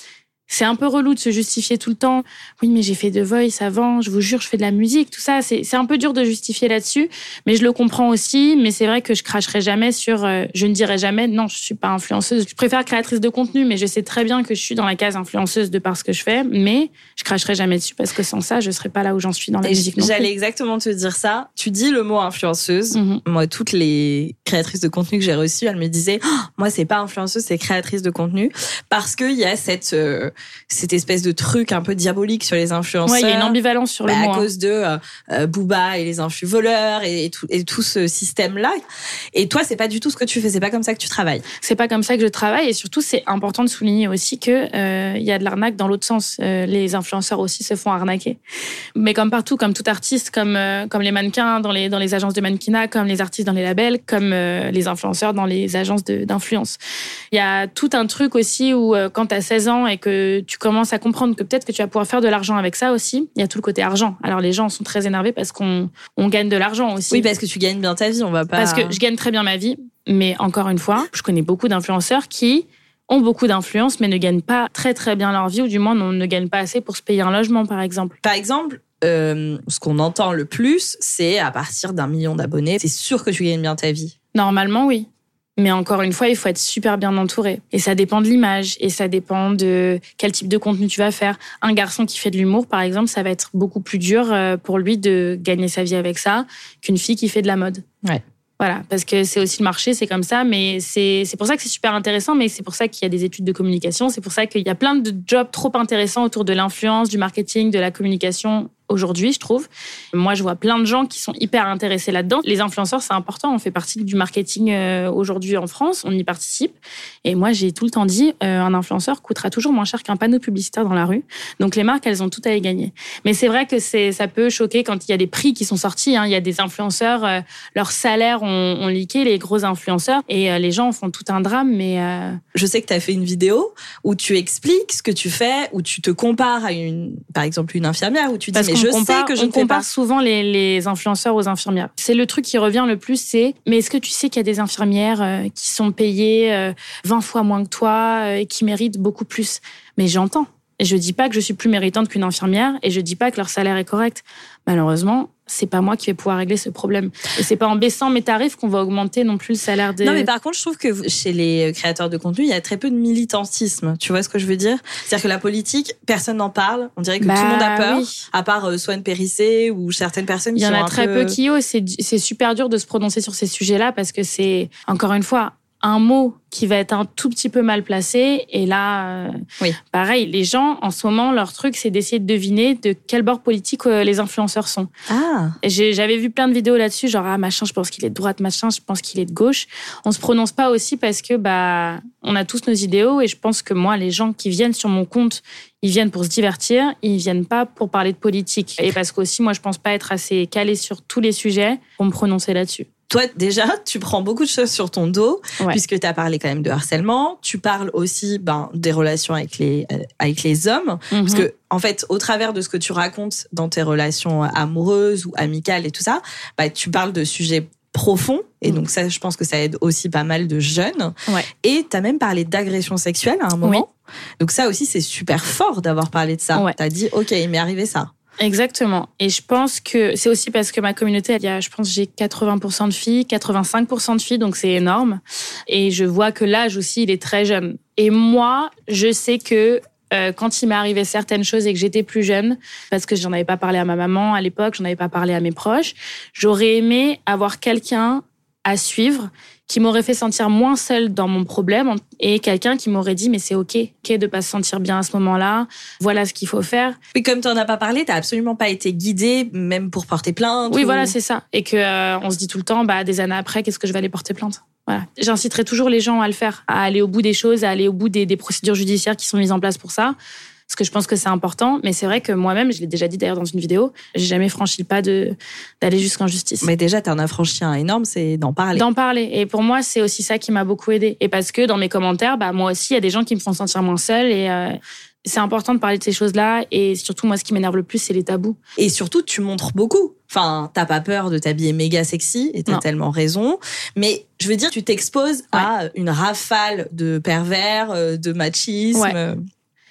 C'est un peu relou de se justifier tout le temps. Oui, mais j'ai fait The Voice avant, je vous jure, je fais de la musique, tout ça. C'est, c'est un peu dur de justifier là-dessus, mais je le comprends aussi. Mais c'est vrai que je cracherai jamais sur... Euh, je ne dirai jamais, non, je suis pas influenceuse. Je préfère créatrice de contenu, mais je sais très bien que je suis dans la case influenceuse de par ce que je fais. Mais je cracherai jamais dessus parce que sans ça, je serais pas là où j'en suis dans la Et musique non plus. J'allais exactement te dire ça. Tu dis le mot influenceuse. Mm-hmm. Moi, toutes les créatrices de contenu que j'ai reçues, elles me disaient oh, « Moi, c'est pas influenceuse, c'est créatrice de contenu. » Parce qu'il y a cette... Euh, cette espèce de truc un peu diabolique sur les influenceurs. Ouais, il y a une ambivalence sur le bah, mot. À cause de euh, euh, Booba et les influx voleurs et, et, tout, et tout ce système-là. Et toi, c'est pas du tout ce que tu fais. C'est pas comme ça que tu travailles. C'est pas comme ça que je travaille. Et surtout, c'est important de souligner aussi que euh, y a de l'arnaque dans l'autre sens. Euh, les influenceurs aussi se font arnaquer. Mais comme partout, comme tout artiste, comme euh, comme les mannequins dans les dans les agences de mannequinat, comme les artistes dans les labels, comme euh, les influenceurs dans les agences de, d'influence. Il y a tout un truc aussi où euh, quand t'as seize ans et que tu commences à comprendre que peut-être que tu vas pouvoir faire de l'argent avec ça aussi. Il y a tout le côté argent. Alors les gens sont très énervés parce qu'on on gagne de l'argent aussi. Oui, parce que tu gagnes bien ta vie, on va pas... Parce que je gagne très bien ma vie, mais encore une fois, je connais beaucoup d'influenceurs qui ont beaucoup d'influence mais ne gagnent pas très très bien leur vie ou du moins ne gagnent pas assez pour se payer un logement par exemple. Par exemple, euh, ce qu'on entend le plus, c'est à partir d'un million d'abonnés, c'est sûr que tu gagnes bien ta vie. Normalement, oui. Mais encore une fois, il faut être super bien entouré. Et ça dépend de l'image, et ça dépend de quel type de contenu tu vas faire. Un garçon qui fait de l'humour, par exemple, ça va être beaucoup plus dur pour lui de gagner sa vie avec ça qu'une fille qui fait de la mode. Ouais. Voilà, parce que c'est aussi le marché, c'est comme ça, mais c'est, c'est pour ça que c'est super intéressant, mais c'est pour ça qu'il y a des études de communication, c'est pour ça qu'il y a plein de jobs trop intéressants autour de l'influence, du marketing, de la communication aujourd'hui, je trouve. Moi, je vois plein de gens qui sont hyper intéressés là-dedans. Les influenceurs, c'est important. On fait partie du marketing euh, aujourd'hui en France. On y participe. Et moi, j'ai tout le temps dit, euh, un influenceur coûtera toujours moins cher qu'un panneau publicitaire dans la rue. Donc, les marques, elles ont tout à y gagner. Mais c'est vrai que c'est, ça peut choquer quand il y a des prix qui sont sortis. Hein. Il y a des influenceurs, euh, leurs salaires ont, ont leaké, les gros influenceurs. Et euh, les gens en font tout un drame. Mais euh... je sais que tu as fait une vidéo où tu expliques ce que tu fais, où tu te compares à une, par exemple, une infirmière, où tu dis, Parce mais je compare, sais que je on ne fais compare pas. souvent les, les influenceurs aux infirmières. C'est le truc qui revient le plus, c'est mais est-ce que tu sais qu'il y a des infirmières euh, qui sont payées euh, vingt fois moins que toi euh, et qui méritent beaucoup plus? Mais j'entends. Et je dis pas que je suis plus méritante qu'une infirmière et je dis pas que leur salaire est correct. Malheureusement, c'est pas moi qui vais pouvoir régler ce problème. Et c'est pas en baissant mes tarifs qu'on va augmenter non plus le salaire des... Non, mais par contre, je trouve que chez les créateurs de contenu, il y a très peu de militantisme. Tu vois ce que je veux dire? C'est-à-dire que la politique, personne n'en parle. On dirait que bah, tout le monde a peur, oui. À part euh, Swan Périssé ou certaines personnes qui sont un peu... Il y en a très peu qui osent. C'est, c'est super dur de se prononcer sur ces sujets-là parce que c'est, encore une fois, un mot qui va être un tout petit peu mal placé. Et là, euh, oui. Pareil, les gens, en ce moment, leur truc, c'est d'essayer de deviner de quel bord politique euh, les influenceurs sont. Ah. Et j'ai, j'avais vu plein de vidéos là-dessus, genre, ah, machin, je pense qu'il est de droite, machin, je pense qu'il est de gauche. On se prononce pas aussi parce que, bah, on a tous nos idéaux et je pense que moi, les gens qui viennent sur mon compte, ils viennent pour se divertir, ils viennent pas pour parler de politique. Et parce qu'aussi, moi, je pense pas être assez calée sur tous les sujets pour me prononcer là-dessus. Toi, déjà, tu prends beaucoup de choses sur ton dos, ouais. Puisque tu as parlé quand même de harcèlement. Tu parles aussi ben, des relations avec les, euh, avec les hommes. Mm-hmm. Parce que, en fait, au travers de ce que tu racontes dans tes relations amoureuses ou amicales et tout ça, bah, tu parles de sujets profonds. Et mmh. donc ça, je pense que ça aide aussi pas mal de jeunes. Ouais. Et tu as même parlé d'agression sexuelle à un moment. Oui. Donc ça aussi, c'est super fort d'avoir parlé de ça. Ouais. Tu as dit, OK, il m'est arrivé ça. Exactement. Et je pense que c'est aussi parce que ma communauté, il y a, je pense, j'ai quatre-vingts pour cent de filles, quatre-vingt-cinq pour cent de filles, donc c'est énorme. Et je vois que l'âge aussi, il est très jeune. Et moi, je sais que euh, quand il m'est arrivé certaines choses et que j'étais plus jeune, parce que j'en avais pas parlé à ma maman à l'époque, j'en avais pas parlé à mes proches, j'aurais aimé avoir quelqu'un à suivre qui m'aurait fait sentir moins seule dans mon problème et quelqu'un qui m'aurait dit mais c'est ok, ok de pas se sentir bien à ce moment-là, voilà ce qu'il faut faire. Oui, comme tu en as pas parlé, t'as absolument pas été guidée même pour porter plainte. Oui, ou... voilà, c'est ça. Et que euh, on se dit tout le temps, bah des années après, qu'est-ce que je vais aller porter plainte. Voilà. J'inciterai toujours les gens à le faire, à aller au bout des choses, à aller au bout des, des procédures judiciaires qui sont mises en place pour ça. Parce que je pense que c'est important, mais c'est vrai que moi-même, je l'ai déjà dit d'ailleurs dans une vidéo, j'ai jamais franchi le pas de d'aller jusqu'en justice. Mais déjà, t'en as franchi un énorme, c'est d'en parler. D'en parler. Et pour moi, c'est aussi ça qui m'a beaucoup aidée. Et parce que dans mes commentaires, bah moi aussi, il y a des gens qui me font sentir moins seule et euh, c'est important de parler de ces choses-là. Et surtout, moi, ce qui m'énerve le plus, c'est les tabous. Et surtout, tu montres beaucoup. Enfin, t'as pas peur de t'habiller méga sexy, et t'as non. tellement raison. Mais je veux dire, tu t'exposes ouais. à une rafale de pervers, de machisme. Ouais.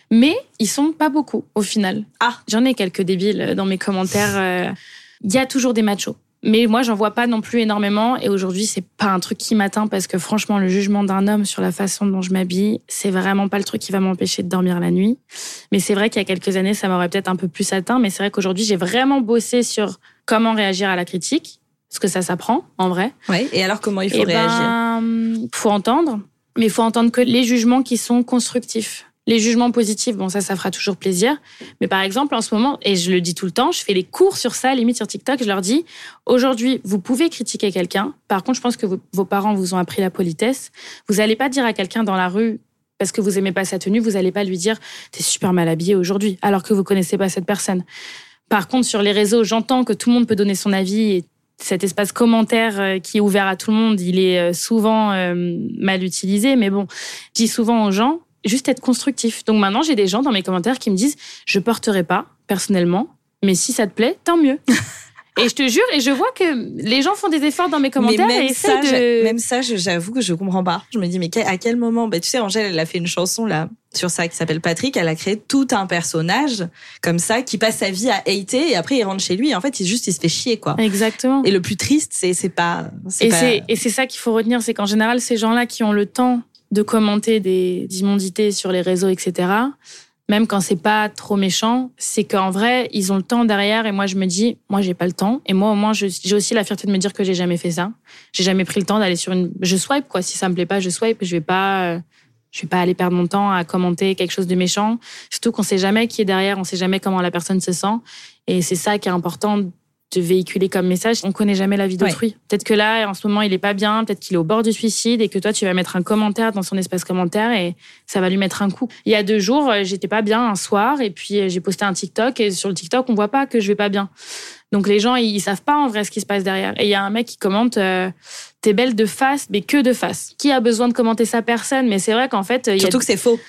Mais ils sont pas beaucoup, au final. Ah. J'en ai quelques débiles dans mes commentaires. Il y a toujours des machos. Mais moi, j'en vois pas non plus énormément. Et aujourd'hui, c'est pas un truc qui m'atteint parce que franchement, le jugement d'un homme sur la façon dont je m'habille, c'est vraiment pas le truc qui va m'empêcher de dormir la nuit. Mais c'est vrai qu'il y a quelques années, ça m'aurait peut-être un peu plus atteint. Mais c'est vrai qu'aujourd'hui, j'ai vraiment bossé sur comment réagir à la critique. Parce que ça s'apprend, en vrai. Ouais. Et alors, comment il faut et réagir? Ben, faut entendre. Mais il faut entendre que les jugements qui sont constructifs. Les jugements positifs, bon, ça, ça fera toujours plaisir. Mais par exemple, en ce moment, et je le dis tout le temps, je fais les cours sur ça, limite sur TikTok, je leur dis, aujourd'hui, vous pouvez critiquer quelqu'un. Par contre, je pense que vos, vos parents vous ont appris la politesse. Vous n'allez pas dire à quelqu'un dans la rue, parce que vous aimez pas sa tenue, vous n'allez pas lui dire, t'es super mal habillé aujourd'hui, alors que vous connaissez pas cette personne. Par contre, sur les réseaux, j'entends que tout le monde peut donner son avis et cet espace commentaire qui est ouvert à tout le monde, il est souvent mal utilisé. Mais bon, je dis souvent aux gens, juste être constructif. Donc maintenant, j'ai des gens dans mes commentaires qui me disent « Je porterai pas, personnellement, mais si ça te plaît, tant mieux. » Et je te jure, et je vois que les gens font des efforts dans mes commentaires. Mais même, et ça, de... même ça, j'avoue que je comprends pas. Je me dis, mais à quel moment... Bah, tu sais, Angèle, elle a fait une chanson là sur ça qui s'appelle Patrick. Elle a créé tout un personnage comme ça qui passe sa vie à hater et après il rentre chez lui et en fait, il juste il se fait chier, quoi. Exactement. Et le plus triste, c'est, c'est pas... C'est et, pas... C'est, et c'est ça qu'il faut retenir, c'est qu'en général, ces gens-là qui ont le temps de commenter des immondités sur les réseaux, et cetera, même quand c'est pas trop méchant, c'est qu'en vrai, ils ont le temps derrière. Et moi, je me dis, moi, j'ai pas le temps. Et moi, au moins, je, j'ai aussi la fierté de me dire que j'ai jamais fait ça. J'ai jamais pris le temps d'aller sur une... Je swipe, quoi. Si ça me plaît pas, je swipe. Je vais pas, euh, je vais pas aller perdre mon temps à commenter quelque chose de méchant. Surtout qu'on sait jamais qui est derrière, on sait jamais comment la personne se sent. Et c'est ça qui est important de véhiculer comme message. On connaît jamais la vie d'autrui. Ouais. Peut-être que là, en ce moment, il est pas bien, peut-être qu'il est au bord du suicide et que toi, tu vas mettre un commentaire dans son espace commentaire et ça va lui mettre un coup. Il y a deux jours, j'étais pas bien un soir et puis j'ai posté un TikTok et sur le TikTok, on voit pas que je vais pas bien. Donc les gens, ils savent pas en vrai ce qui se passe derrière. Et il y a un mec qui commente euh, « T'es belle de face, mais que de face ». Qui a besoin de commenter sa personne? Mais c'est vrai qu'en fait... Surtout y a... que c'est faux.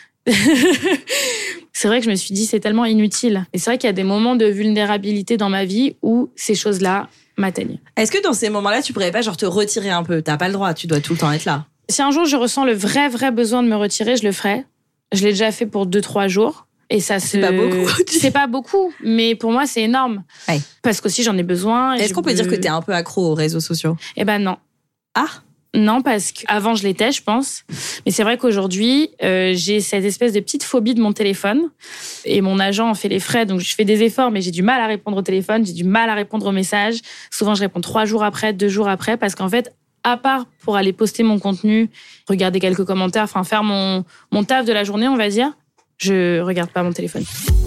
C'est vrai que je me suis dit, c'est tellement inutile. Et c'est vrai qu'il y a des moments de vulnérabilité dans ma vie où ces choses-là m'atteignent. Est-ce que dans ces moments-là, tu pourrais pas genre te retirer un peu? T'as pas le droit, tu dois tout le temps être là. Si un jour je ressens le vrai, vrai besoin de me retirer, je le ferai. Je l'ai déjà fait pour deux, trois jours. Et ça, c'est se... pas beaucoup. C'est pas beaucoup, mais pour moi, c'est énorme. Ouais. Parce qu'aussi, j'en ai besoin. Est-ce qu'on peut dire que t'es un peu accro aux réseaux sociaux? Eh ben non. Ah. Non, parce qu'avant, je l'étais, je pense. Mais c'est vrai qu'aujourd'hui, euh, j'ai cette espèce de petite phobie de mon téléphone. Et mon agent en fait les frais, donc je fais des efforts, mais j'ai du mal à répondre au téléphone, j'ai du mal à répondre aux messages. Souvent, je réponds trois jours après, deux jours après, parce qu'en fait, à part pour aller poster mon contenu, regarder quelques commentaires, enfin faire mon, mon taf de la journée, on va dire, je regarde pas mon téléphone.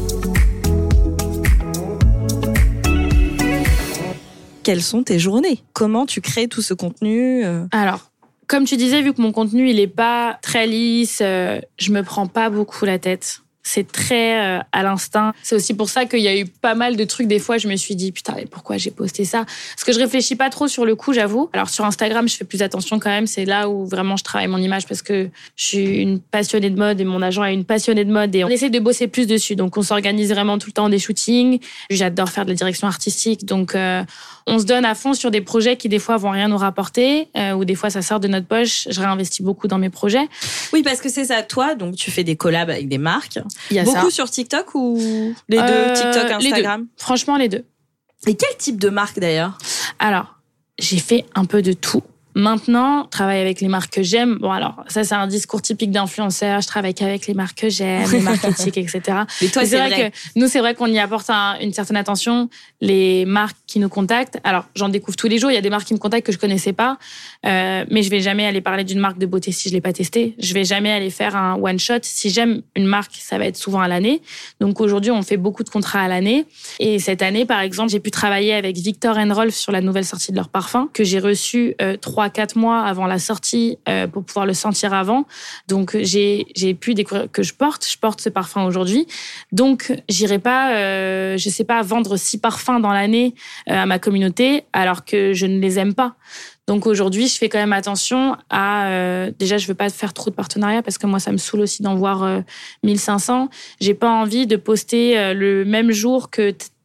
Quelles sont tes journées? Comment tu crées tout ce contenu? Alors, comme tu disais, vu que mon contenu, il est pas très lisse, euh, je me prends pas beaucoup la tête. C'est très euh, à l'instinct. C'est aussi pour ça qu'il y a eu pas mal de trucs. Des fois, je me suis dit, putain, mais pourquoi j'ai posté ça? Parce que je réfléchis pas trop sur le coup, j'avoue. Alors, sur Instagram, je fais plus attention quand même. C'est là où vraiment je travaille mon image parce que je suis une passionnée de mode et mon agent est une passionnée de mode et on essaie de bosser plus dessus. Donc, on s'organise vraiment tout le temps des shootings. J'adore faire de la direction artistique. Donc, euh, on se donne à fond sur des projets qui, des fois, vont rien nous rapporter euh, ou des fois, ça sort de notre poche. Je réinvestis beaucoup dans mes projets. Oui, parce que c'est ça, toi. Donc, tu fais des collabs avec des marques. Il y a beaucoup ça. Sur TikTok ou les deux, euh, TikTok, Instagram? Les deux. Franchement, les deux. Et quel type de marque d'ailleurs? Alors, j'ai fait un peu de tout. Maintenant, je travaille avec les marques que j'aime. Bon, alors, ça, c'est un discours typique d'influenceur. Je travaille qu'avec les marques que j'aime, les marques éthiques, et cetera. Mais toi, Mais c'est, c'est vrai, vrai que nous, c'est vrai qu'on y apporte un, une certaine attention. Les marques qui nous contactent, alors, j'en découvre tous les jours. Il y a des marques qui me contactent que je connaissais pas. Euh, mais je vais jamais aller parler d'une marque de beauté si je l'ai pas testée. Je vais jamais aller faire un one shot. Si j'aime une marque, ça va être souvent à l'année. Donc, aujourd'hui, on fait beaucoup de contrats à l'année. Et cette année, par exemple, j'ai pu travailler avec Viktor and Rolf sur la nouvelle sortie de leur parfum que j'ai reçu euh, trois, quatre mois avant la sortie euh, pour pouvoir le sentir avant. Donc, j'ai, j'ai pu découvrir que je porte. Je porte ce parfum aujourd'hui. Donc, j'irai pas, euh, je sais pas, vendre six parfums dans l'année euh, à ma communauté alors que je ne les aime pas. Donc, aujourd'hui, je fais quand même attention à... Euh, déjà, je veux pas faire trop de partenariats parce que moi, ça me saoule aussi d'en voir euh, mille cinq cents. J'ai pas envie de poster euh, le même jour que... T-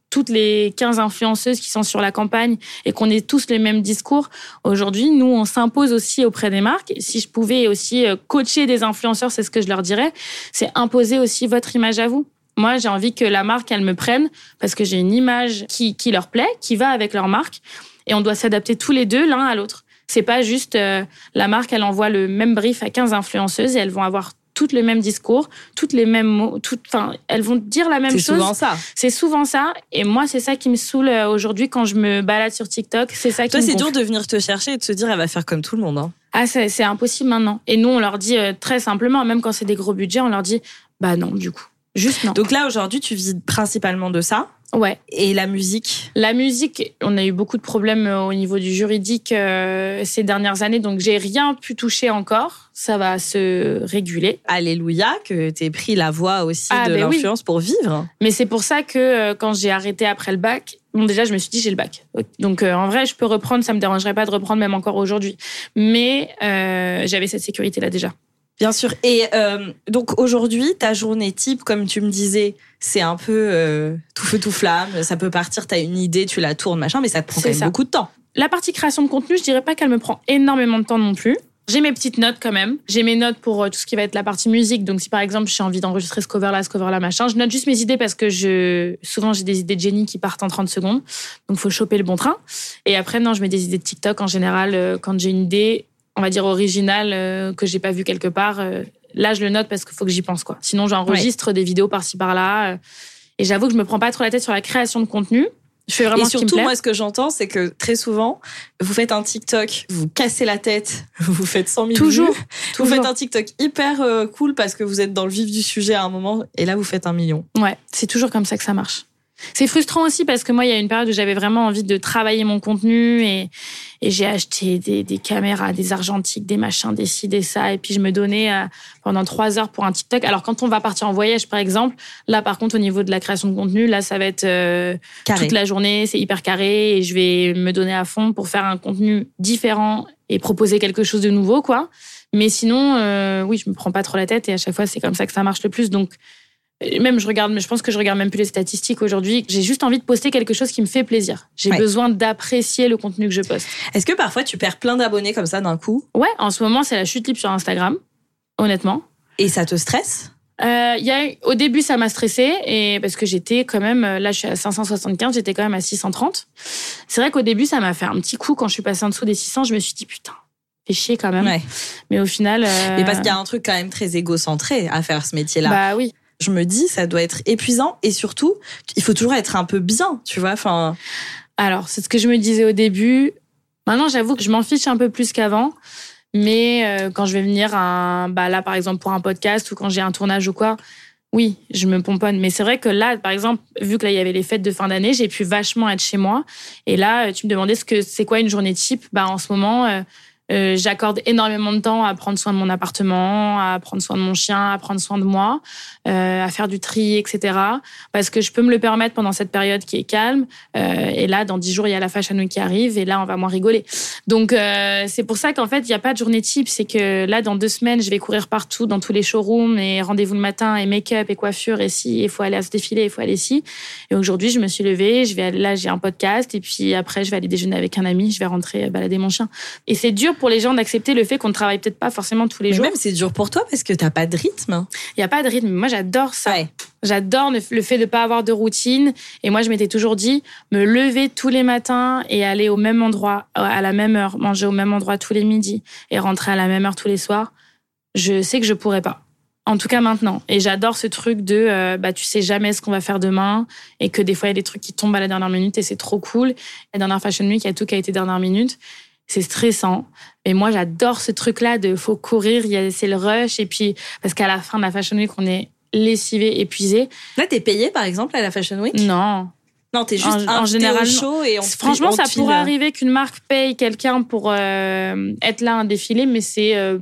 toutes les quinze influenceuses qui sont sur la campagne et qu'on ait tous les mêmes discours. Aujourd'hui, nous, on s'impose aussi auprès des marques. Si je pouvais aussi coacher des influenceurs, c'est ce que je leur dirais, c'est imposer aussi votre image à vous. Moi, j'ai envie que la marque, elle me prenne parce que j'ai une image qui, qui leur plaît, qui va avec leur marque. Et on doit s'adapter tous les deux l'un à l'autre. C'est pas juste euh, la marque, elle envoie le même brief à quinze influenceuses et elles vont avoir toutes le même discours, toutes les mêmes mots, toutes, enfin, elles vont dire la même c'est chose. C'est souvent ça. C'est souvent ça. Et moi, c'est ça qui me saoule aujourd'hui quand je me balade sur TikTok. C'est ça qui Toi, me c'est gonfle. dur de venir te chercher et de se dire, elle va faire comme tout le monde. Hein. Ah, c'est, c'est impossible maintenant. Et nous, on leur dit euh, très simplement, même quand c'est des gros budgets, on leur dit, bah non, du coup. Juste non. Donc là, aujourd'hui, tu vis principalement de ça. Ouais. Et la musique? La musique, on a eu beaucoup de problèmes au niveau du juridique euh, ces dernières années, donc j'ai rien pu toucher encore. Ça va se réguler. Alléluia, que t'aies pris la voie aussi ah, de ben l'influence oui. pour vivre. Mais c'est pour ça que euh, quand j'ai arrêté après le bac, bon déjà je me suis dit j'ai le bac. Donc euh, en vrai je peux reprendre, ça me dérangerait pas de reprendre même encore aujourd'hui. Mais euh, j'avais cette sécurité-là déjà. Bien sûr. Et euh, donc aujourd'hui, ta journée type, comme tu me disais, c'est un peu euh, tout feu tout flamme. Ça peut partir, t'as une idée, tu la tournes, machin, mais ça te prend c'est quand même ça. beaucoup de temps. La partie création de contenu, je dirais pas qu'elle me prend énormément de temps non plus. J'ai mes petites notes quand même. J'ai mes notes pour tout ce qui va être la partie musique. Donc si par exemple j'ai envie d'enregistrer ce cover-là, ce cover-là, machin, je note juste mes idées parce que je souvent j'ai des idées de génie qui partent en trente secondes. Donc faut choper le bon train. Et après non, je mets des idées de TikTok en général quand j'ai une idée, on va dire originale euh, que j'ai pas vue quelque part. Euh, là, je le note parce qu'il faut que j'y pense quoi. Sinon, j'enregistre ouais. des vidéos par-ci par-là. Euh, et j'avoue que je me prends pas trop la tête sur la création de contenu. Je fais vraiment et ce surtout, qui me plaît. moi, ce que j'entends, c'est que très souvent, vous faites un TikTok, vous cassez la tête, vous faites cent mille toujours, vues. toujours. Vous faites un TikTok hyper euh, cool parce que vous êtes dans le vif du sujet à un moment, et là, vous faites un million. Ouais, c'est toujours comme ça que ça marche. C'est frustrant aussi parce que moi, il y a une période où j'avais vraiment envie de travailler mon contenu et, et j'ai acheté des, des caméras, des argentiques, des machins, des ci, des ça. Et puis, je me donnais euh, pendant trois heures pour un TikTok. Alors, quand on va partir en voyage, par exemple, là, par contre, au niveau de la création de contenu, là, ça va être euh, toute la journée, c'est hyper carré et je vais me donner à fond pour faire un contenu différent et proposer quelque chose de nouveau, quoi. Mais sinon, euh, oui, je me prends pas trop la tête et à chaque fois, c'est comme ça que ça marche le plus. Donc, même je regarde, mais je pense que je regarde même plus les statistiques aujourd'hui. J'ai juste envie de poster quelque chose qui me fait plaisir. J'ai ouais. besoin d'apprécier le contenu que je poste. Est-ce que parfois tu perds plein d'abonnés comme ça d'un coup? Ouais, en ce moment c'est la chute libre sur Instagram, honnêtement. Et ça te stresse? Euh, y a, au début ça m'a stressée et parce que j'étais quand même, là je suis à cinq cent soixante-quinze, j'étais quand même à six cent trente. C'est vrai qu'au début ça m'a fait un petit coup quand je suis passée en dessous des six cents. Je me suis dit putain. Fait chier quand même. Ouais. Mais au final. Euh... Mais parce qu'il y a un truc quand même très égocentré à faire ce métier-là. Bah oui. Je me dis, ça doit être épuisant et surtout, il faut toujours être un peu bien, tu vois. Enfin. Alors, c'est ce que je me disais au début. Maintenant, j'avoue que je m'en fiche un peu plus qu'avant. Mais euh, quand je vais venir, un, bah là, par exemple, pour un podcast ou quand j'ai un tournage ou quoi, oui, je me pomponne. Mais c'est vrai que là, par exemple, vu que là, il y avait les fêtes de fin d'année, j'ai pu vachement être chez moi. Et là, tu me demandais ce que c'est quoi une journée type. Bah, en ce moment... Euh, Euh, j'accorde énormément de temps à prendre soin de mon appartement, à prendre soin de mon chien, à prendre soin de moi, euh, à faire du tri, et cetera. Parce que je peux me le permettre pendant cette période qui est calme. Euh, et là, dans dix jours, il y a la Fashion Week qui arrive et là, on va moins rigoler. Donc, euh, c'est pour ça qu'en fait, il n'y a pas de journée type. C'est que là, dans deux semaines, je vais courir partout, dans tous les showrooms et rendez-vous le matin et make-up et coiffure et si, il faut aller à ce défilé, il faut aller ici. Et aujourd'hui, je me suis levée, je vais aller, là, j'ai un podcast et puis après, je vais aller déjeuner avec un ami, je vais rentrer balader mon chien. Et c'est dur pour les gens d'accepter le fait qu'on ne travaille peut-être pas forcément tous les mais jours. Même c'est dur pour toi parce que t'as pas de rythme. Il y a pas de rythme. Moi, j'adore ça. Ouais. J'adore le fait de pas avoir de routine. Et moi, je m'étais toujours dit, me lever tous les matins et aller au même endroit, à la même heure, manger au même endroit tous les midis et rentrer à la même heure tous les soirs. Je sais que je pourrais pas. En tout cas, maintenant. Et j'adore ce truc de, euh, bah, tu sais jamais ce qu'on va faire demain et que des fois, il y a des trucs qui tombent à la dernière minute et c'est trop cool. La dernière Fashion Week, il y a tout qui a été dernière minute. C'est stressant. Mais moi, j'adore ce truc-là de faut courir, c'est le rush. Et puis, parce qu'à la fin de la Fashion Week, on est lessivé, épuisé. Là, t'es payé, par exemple, à la Fashion Week? Non. Non, t'es juste en, en général, au show et on franchement, on ça file. pourrait arriver qu'une marque paye quelqu'un pour euh, être là à un défilé, mais c'est euh,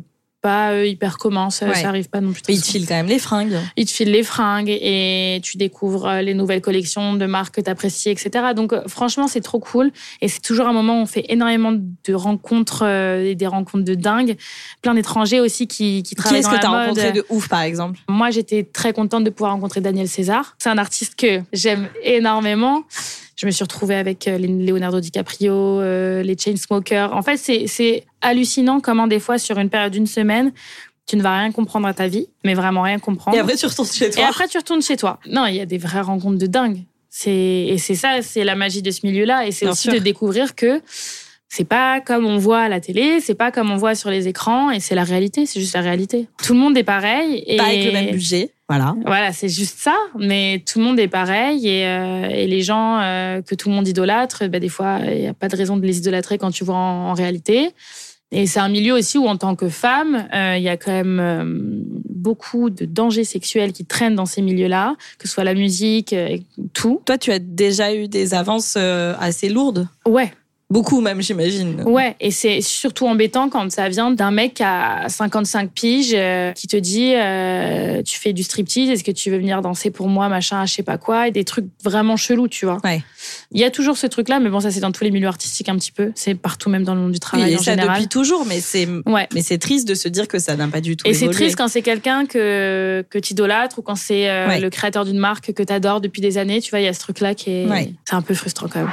pas euh, hyper commun, ça, ouais. ça arrive pas non plus. Mais ils te filent quand même les fringues. Ils te filent les fringues et tu découvres les nouvelles collections de marques que t'apprécies, et cetera. Donc franchement, c'est trop cool et c'est toujours un moment où on fait énormément de rencontres euh, et des rencontres de dingue. Plein d'étrangers aussi qui, qui travaillent dans la mode. Qui est-ce que t'as rencontré de ouf, par exemple? Moi, j'étais très contente de pouvoir rencontrer Daniel César. C'est un artiste que j'aime énormément. Je me suis retrouvée avec Leonardo DiCaprio, euh, les Chainsmokers. En fait, c'est, c'est hallucinant comment des fois, sur une période d'une semaine, tu ne vas rien comprendre à ta vie, mais vraiment rien comprendre. Et après, tu retournes chez toi. Et après, tu retournes chez toi. Non, il y a des vraies rencontres de dingue. C'est, et c'est ça, c'est la magie de ce milieu-là. Et c'est Bien aussi sûr. de découvrir que c'est pas comme on voit à la télé, c'est pas comme on voit sur les écrans, et c'est la réalité, c'est juste la réalité. Tout le monde est pareil. Et pas avec le même budget. Voilà. Voilà, c'est juste ça. Mais tout le monde est pareil et, euh, et les gens euh, que tout le monde idolâtre, bah, des fois, il n'y a pas de raison de les idolâtrer quand tu vois en, en réalité. Et c'est un milieu aussi où, en tant que femme, il euh, y a quand même euh, beaucoup de dangers sexuels qui traînent dans ces milieux-là, que ce soit la musique, euh, tout. Toi, tu as déjà eu des avances euh, assez lourdes? Ouais. Beaucoup même, j'imagine. Ouais, et c'est surtout embêtant quand ça vient d'un mec à cinquante-cinq piges euh, qui te dit euh, tu fais du striptease, est-ce que tu veux venir danser pour moi, machin, je sais pas quoi, et des trucs vraiment chelous, tu vois. Ouais. Il y a toujours ce truc-là, mais bon, ça c'est dans tous les milieux artistiques un petit peu, c'est partout même dans le monde du travail oui, et en ça général. Depuis toujours, mais c'est ouais. mais c'est triste de se dire que ça n'a pas du tout et évolué. Et c'est triste quand c'est quelqu'un que que t'idolâtres ou quand c'est euh, ouais. le créateur d'une marque que t'adores depuis des années, tu vois, il y a ce truc-là qui est ouais. c'est un peu frustrant quand même.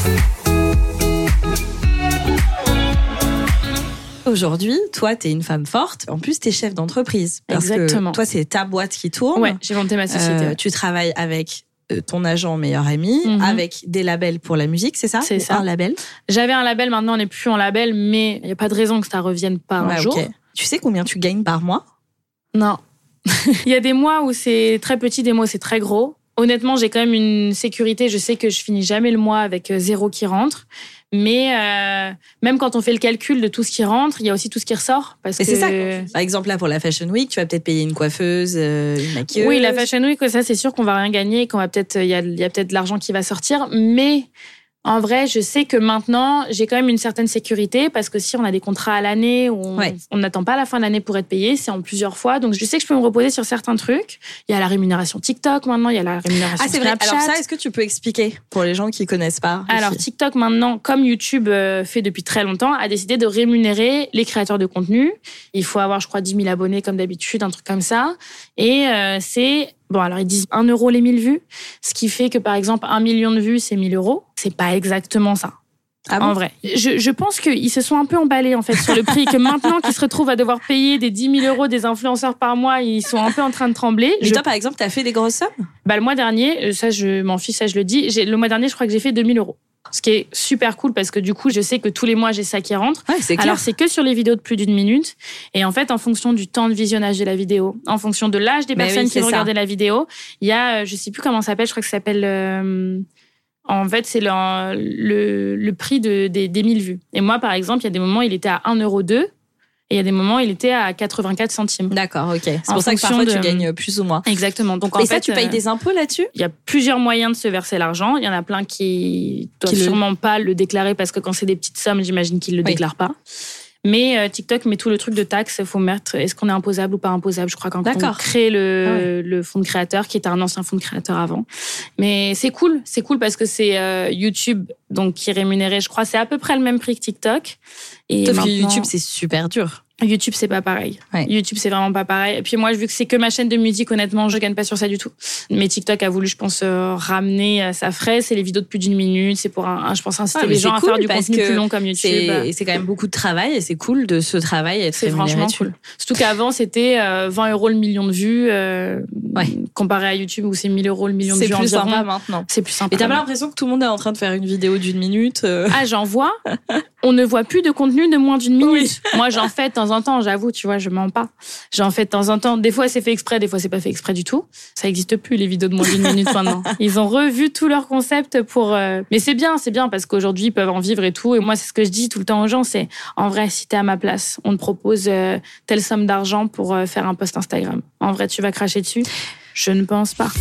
Aujourd'hui, toi, t'es une femme forte. En plus, t'es chef d'entreprise. Parce Exactement. Que toi, c'est ta boîte qui tourne. Ouais, j'ai monté ma société. Euh, tu travailles avec ton agent meilleur ami, mm-hmm. avec des labels pour la musique, c'est ça? C'est ça. Un label. J'avais un label, maintenant on n'est plus en label, mais il n'y a pas de raison que ça revienne pas ouais, un jour. Okay. Tu sais combien tu gagnes par mois? Non. Il y a des mois où c'est très petit, des mois où c'est très gros. Honnêtement, j'ai quand même une sécurité. Je sais que je finis jamais le mois avec zéro qui rentre. Mais euh, même quand on fait le calcul de tout ce qui rentre, il y a aussi tout ce qui ressort. Parce Mais que... c'est ça. Par exemple, là, pour la Fashion Week, tu vas peut-être payer une coiffeuse, une maquilleuse. Oui, la Fashion Week, ça, c'est sûr qu'on va rien gagner, qu'on va peut-être, il y a, il y a peut-être de l'argent qui va sortir. Mais en vrai, je sais que maintenant, j'ai quand même une certaine sécurité parce que si on a des contrats à l'année où on ouais. n'attend pas la fin de l'année pour être payé, c'est en plusieurs fois. Donc, je sais que je peux me reposer sur certains trucs. Il y a la rémunération TikTok maintenant, il y a la rémunération ah, c'est Snapchat. Vrai. Alors ça, est-ce que tu peux expliquer pour les gens qui connaissent pas? Alors, TikTok maintenant, comme YouTube fait depuis très longtemps, a décidé de rémunérer les créateurs de contenu. Il faut avoir, je crois, dix mille abonnés comme d'habitude, un truc comme ça. Et euh, c'est... Bon, alors ils disent un euro les mille vues, ce qui fait que, par exemple, un million de vues, c'est mille euros. C'est pas exactement ça. Ah bon? En vrai. Je, je pense qu'ils se sont un peu emballés, en fait, sur le prix, que maintenant qu'ils se retrouvent à devoir payer des dix mille euros des influenceurs par mois, ils sont un peu en train de trembler. Mais je... toi, par exemple, t'as fait des grosses sommes? Bah, le mois dernier, ça, je m'en fiche, ça, je le dis. J'ai, le mois dernier, je crois que j'ai fait deux mille euros. Ce qui est super cool parce que du coup, je sais que tous les mois, j'ai ça qui rentre. Ouais, c'est clair. Alors, c'est que sur les vidéos de plus d'une minute. Et en fait, en fonction du temps de visionnage de la vidéo, en fonction de l'âge des Mais personnes oui, qui vont ça. regarder la vidéo, il y a, je sais plus comment ça s'appelle, je crois que ça s'appelle... Euh, en fait, c'est le, le, le prix de, des, des mille vues. Et moi, par exemple, il y a des moments, il était à un euro deux. Et il y a des moments, il était à quatre-vingt-quatre centimes. D'accord, ok. C'est pour ça que parfois, de... tu gagnes plus ou moins. Exactement. Donc, en et fait, ça, tu payes euh, des impôts là-dessus? Il y a plusieurs moyens de se verser l'argent. Il y en a plein qui doivent qui sûrement le... pas le déclarer parce que quand c'est des petites sommes, j'imagine qu'ils le oui. déclarent pas. Mais euh, TikTok met tout le truc de taxes. Il faut mettre, est-ce qu'on est imposable ou pas imposable? Je crois quand on crée le, ah ouais. le fonds de créateur, qui était un ancien fonds de créateur avant. Mais c'est cool. C'est cool parce que c'est euh, YouTube donc qui est rémunéré, je crois, c'est à peu près le même prix que TikTok. Et Sauf maintenant... que YouTube, c'est super dur. YouTube, c'est pas pareil. Ouais. YouTube, c'est vraiment pas pareil. Et puis moi, vu que c'est que ma chaîne de musique, honnêtement, je gagne pas sur ça du tout. Mais TikTok a voulu, je pense, euh, ramener sa fraise. C'est les vidéos de plus d'une minute. C'est pour, un, un, je pense, inciter ah, les gens à faire du contenu plus long comme YouTube. C'est, c'est quand même beaucoup de travail et c'est cool de ce travail être C'est franchement dessus. Cool. Surtout qu'avant, c'était euh, vingt euros le million de vues, euh, ouais. comparé à YouTube où c'est mille euros le million de c'est vues. C'est plus environ. sympa maintenant. C'est plus sympa. Et t'as pas l'impression que tout le monde est en train de faire une vidéo d'une minute euh... Ah, j'en vois. On ne voit plus de contenu de moins d'une minute. Oui. Moi, j'en fais de temps en temps, j'avoue, tu vois, je mens pas. J'en fais de temps en temps. Des fois, c'est fait exprès, des fois, c'est pas fait exprès du tout. Ça existe plus, les vidéos de moins d'une minute maintenant. Ils ont revu tout leur concept pour... Euh... Mais c'est bien, c'est bien, parce qu'aujourd'hui, ils peuvent en vivre et tout. Et moi, c'est ce que je dis tout le temps aux gens, c'est, en vrai, si t'es à ma place, on te propose euh, telle somme d'argent pour euh, faire un post Instagram. En vrai, tu vas cracher dessus? Je ne pense pas.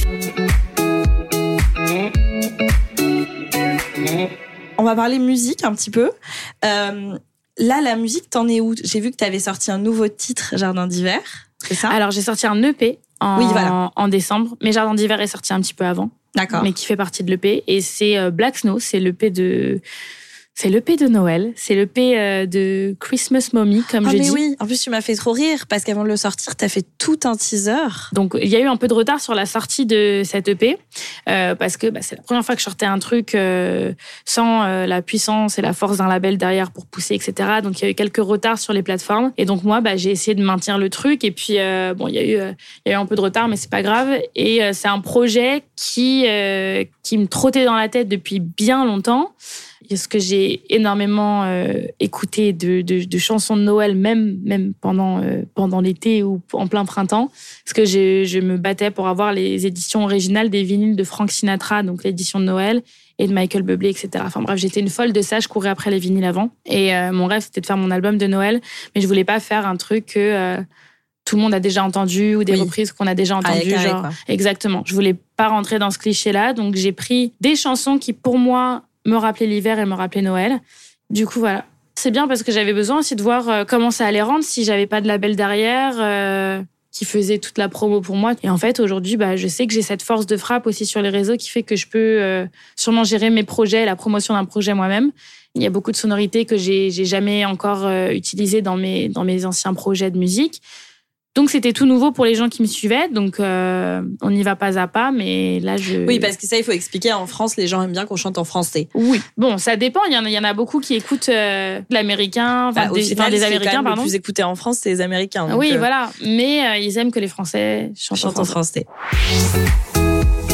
On va parler musique un petit peu. Euh, là, la musique, t'en es où? J'ai vu que t'avais sorti un nouveau titre, Jardin d'hiver, c'est ça? Alors, j'ai sorti un E P en, oui, voilà. en décembre, mais Jardin d'hiver est sorti un petit peu avant. D'accord. Mais qui fait partie de l'E P. Et c'est Black Snow, c'est l'E P de... C'est l'E P de Noël, c'est l'E P de Christmas Mommy, comme oh, je mais dis. Oui, en plus tu m'as fait trop rire parce qu'avant de le sortir, t'as fait tout un teaser. Donc il y a eu un peu de retard sur la sortie de cette E P euh, parce que bah, c'est la première fois que je sortais un truc euh, sans euh, la puissance et la force d'un label derrière pour pousser, et cetera. Donc il y a eu quelques retards sur les plateformes et donc moi bah, j'ai essayé de maintenir le truc et puis euh, bon il y a eu euh, il y a eu un peu de retard mais c'est pas grave et euh, c'est un projet qui euh, qui me trottait dans la tête depuis bien longtemps. Parce que j'ai énormément euh, écouté de, de, de chansons de Noël, même, même pendant, euh, pendant l'été ou en plein printemps. Parce que je, je me battais pour avoir les éditions originales des vinyles de Frank Sinatra, donc l'édition de Noël, et de Michael Bublé, et cetera. Enfin bref, j'étais une folle de ça, je courais après les vinyles avant. Et euh, mon rêve, c'était de faire mon album de Noël, mais je voulais pas faire un truc que euh, tout le monde a déjà entendu ou des oui. reprises qu'on a déjà entendues. Ah, genre... quoi. Exactement. Je voulais pas rentrer dans ce cliché-là, donc j'ai pris des chansons qui, pour moi, me rappeler l'hiver et me rappeler Noël. Du coup, voilà. C'est bien parce que j'avais besoin aussi de voir comment ça allait rendre si j'avais pas de label derrière euh, qui faisait toute la promo pour moi. Et en fait, aujourd'hui, bah, je sais que j'ai cette force de frappe aussi sur les réseaux qui fait que je peux euh, sûrement gérer mes projets, la promotion d'un projet moi-même. Il y a beaucoup de sonorités que j'ai, j'ai jamais encore euh, utilisées dans mes, dans mes anciens projets de musique. Donc, c'était tout nouveau pour les gens qui me suivaient. Donc, euh, on y va pas à pas, mais là, je... Oui, parce que ça, il faut expliquer. En France, les gens aiment bien qu'on chante en français. Oui. Bon, ça dépend. Il y en a, il y en a beaucoup qui écoutent euh, l'américain, enfin, bah, des, final, des Américains, pardon. Le plus écouté en France, c'est les Américains. Donc, oui, euh... voilà. Mais euh, ils aiment que les Français chantent, chantent en français. français.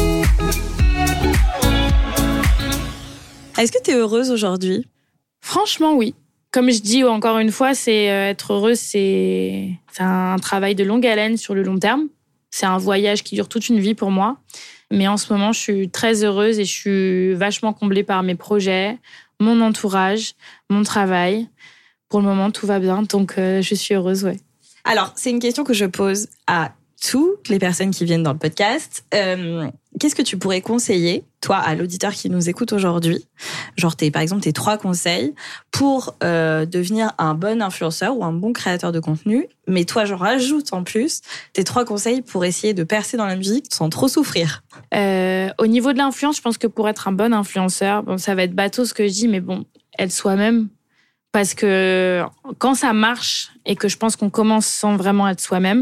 Est-ce que tu es heureuse aujourd'hui? Franchement, oui. Comme je dis encore une fois, c'est euh, être heureuse, c'est, c'est un travail de longue haleine sur le long terme. C'est un voyage qui dure toute une vie pour moi. Mais en ce moment, je suis très heureuse et je suis vachement comblée par mes projets, mon entourage, mon travail. Pour le moment, tout va bien, donc euh, je suis heureuse, ouais. Alors, c'est une question que je pose à toutes les personnes qui viennent dans le podcast. Euh, qu'est-ce que tu pourrais conseiller, toi, à l'auditeur qui nous écoute aujourd'hui? Genre, t'es, par exemple, tes trois conseils pour euh, devenir un bon influenceur ou un bon créateur de contenu. Mais toi, je rajoute en plus tes trois conseils pour essayer de percer dans la musique sans trop souffrir. Euh, au niveau de l'influence, je pense que pour être un bon influenceur, bon, ça va être bateau ce que je dis, mais bon, être soi-même. Parce que quand ça marche et que je pense qu'on commence sans vraiment être soi-même,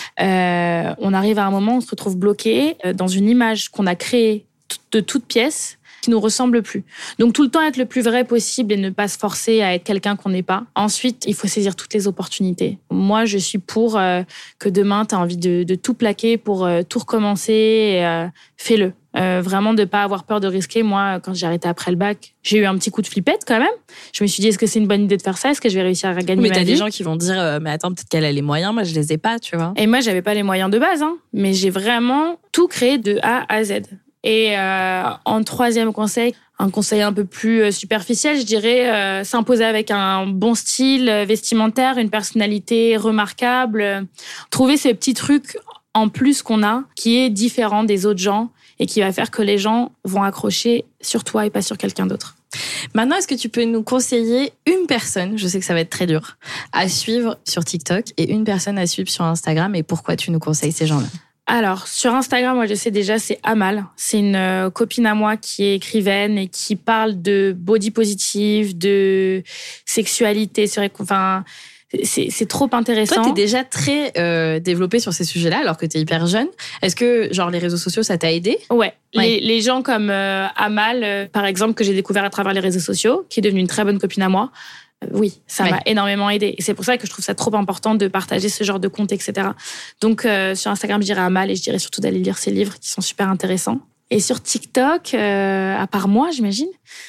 euh, on arrive à un moment où on se retrouve bloqué dans une image qu'on a créée de toute pièce qui nous ressemble plus. Donc tout le temps être le plus vrai possible et ne pas se forcer à être quelqu'un qu'on n'est pas. Ensuite, il faut saisir toutes les opportunités. Moi, je suis pour euh, que demain, tu as envie de, de tout plaquer pour euh, tout recommencer. Et, euh, fais-le. Euh, vraiment de pas avoir peur de risquer. Moi, quand j'ai arrêté après le bac, j'ai eu un petit coup de flippette quand même. Je me suis dit, est-ce que c'est une bonne idée de faire ça? Est-ce que je vais réussir à gagner ma vie? Mais t'as des gens qui vont dire, euh, mais attends, peut-être qu'elle a les moyens. Moi, je les ai pas, tu vois. Et moi, j'avais pas les moyens de base, hein. Mais j'ai vraiment tout créé de A à Z. Et euh, en troisième conseil, un conseil un peu plus superficiel, je dirais, euh, s'imposer avec un bon style vestimentaire, une personnalité remarquable, trouver ces petits trucs en plus qu'on a, qui est différent des autres gens et qui va faire que les gens vont accrocher sur toi et pas sur quelqu'un d'autre. Maintenant, est-ce que tu peux nous conseiller une personne, je sais que ça va être très dur, à suivre sur TikTok et une personne à suivre sur Instagram et pourquoi tu nous conseilles ces gens-là? Alors, sur Instagram, moi, je sais déjà, c'est Amal. C'est une euh, copine à moi qui est écrivaine et qui parle de body positive, de sexualité. C'est vrai qu'enfin, c'est, c'est trop intéressant. Toi, t'es déjà très euh, développée sur ces sujets-là, alors que t'es hyper jeune. Est-ce que, genre, les réseaux sociaux, ça t'a aidé? Ouais. ouais. Les, les gens comme euh, Amal, euh, par exemple, que j'ai découvert à travers les réseaux sociaux, qui est devenue une très bonne copine à moi, oui, ça ouais. m'a énormément aidé. Et c'est pour ça que je trouve ça trop important de partager ce genre de compte, et cetera. Donc, euh, sur Instagram, je dirais Amal et je dirais surtout d'aller lire ses livres qui sont super intéressants. Et sur TikTok, euh, à part moi, j'imagine.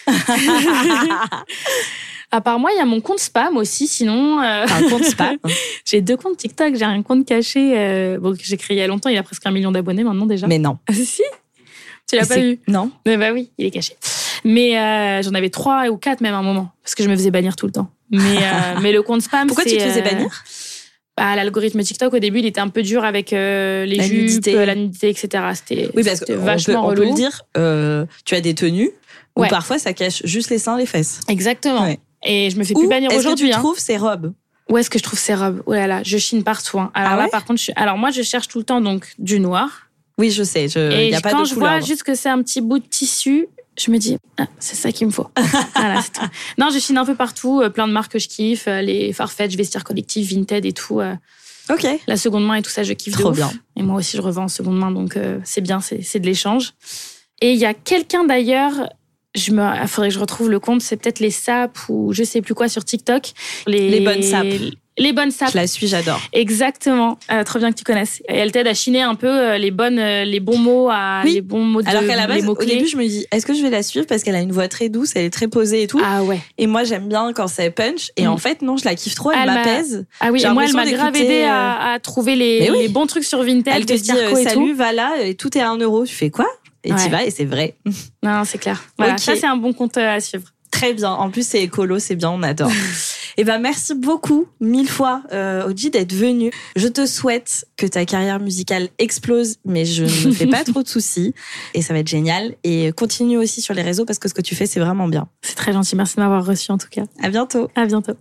À part moi, il y a mon compte spam aussi, sinon... Euh... Un compte spam? J'ai deux comptes TikTok. J'ai un compte caché euh, bon, que j'ai créé il y a longtemps. Il a presque un million d'abonnés maintenant déjà. Mais non. Si? Tu l'as c'est... pas vu? Non. Mais bah oui, il est caché. Mais euh, j'en avais trois ou quatre même à un moment, parce que je me faisais bannir tout le temps. Mais, euh, mais le compte spam, pourquoi c'est... Pourquoi tu te faisais euh, bannir? Bah, l'algorithme TikTok, au début, il était un peu dur avec euh, les la jupes, nudité. la nudité, et cetera. C'était, oui, parce c'était qu'on vachement peut, relou. On peut le dire, euh, tu as des tenues où ouais. parfois ça cache juste les seins, les fesses. Exactement. Ouais. Et je me fais plus Où bannir aujourd'hui. Où est-ce que tu hein. trouves ces robes? Où est-ce que je trouve ces robes? Oh là là, je chine partout. Hein. Alors ah là, ouais par contre, je suis... alors moi, je cherche tout le temps donc du noir. Oui, je sais. Je... Et y a pas quand de je couleur. vois juste que c'est un petit bout de tissu, je me dis, ah, c'est ça qu'il me faut. Voilà, c'est tout. Non, je chine un peu partout, plein de marques que je kiffe, les Farfetch, Vestiaire Collectif, Vinted et tout. Ok. La seconde main et tout ça, je kiffe Trop de ouf. bien. Et moi aussi, je revends en seconde main, donc euh, c'est bien, c'est, c'est de l'échange. Et il y a quelqu'un d'ailleurs. Je me, il faudrait que je retrouve le compte, c'est peut-être les sapes ou je sais plus quoi sur TikTok. Les, les bonnes sapes. Les bonnes sapes. Je la suis, j'adore. Exactement. Euh, trop bien que tu connaisses. Et elle t'aide à chiner un peu les bonnes, les bons mots à, oui. les bons mots de, Alors qu'à la base, les mots au début, je me dis, est-ce que je vais la suivre parce qu'elle a une voix très douce, elle est très posée et tout. Ah ouais. Et moi, j'aime bien quand c'est punch. Et mm. en fait, non, je la kiffe trop, elle, elle m'apaise. Ah oui, et moi, elle m'a grave aidé à, à trouver les, oui. les bons trucs sur Vinted. Elle te dit, euh, salut, va là, et tout est à un euro. Tu fais quoi? Et ouais. tu vas, et c'est vrai. Non, non c'est clair. Voilà, okay. Ça, c'est un bon compte à suivre. Très bien. En plus, c'est écolo, c'est bien, on adore. Et ben, merci beaucoup, mille fois, euh, Oji, d'être venue. Je te souhaite que ta carrière musicale explose, mais je ne me fais pas trop de soucis. Et ça va être génial. Et continue aussi sur les réseaux parce que ce que tu fais, c'est vraiment bien. C'est très gentil. Merci de m'avoir reçu, en tout cas. À bientôt. À bientôt.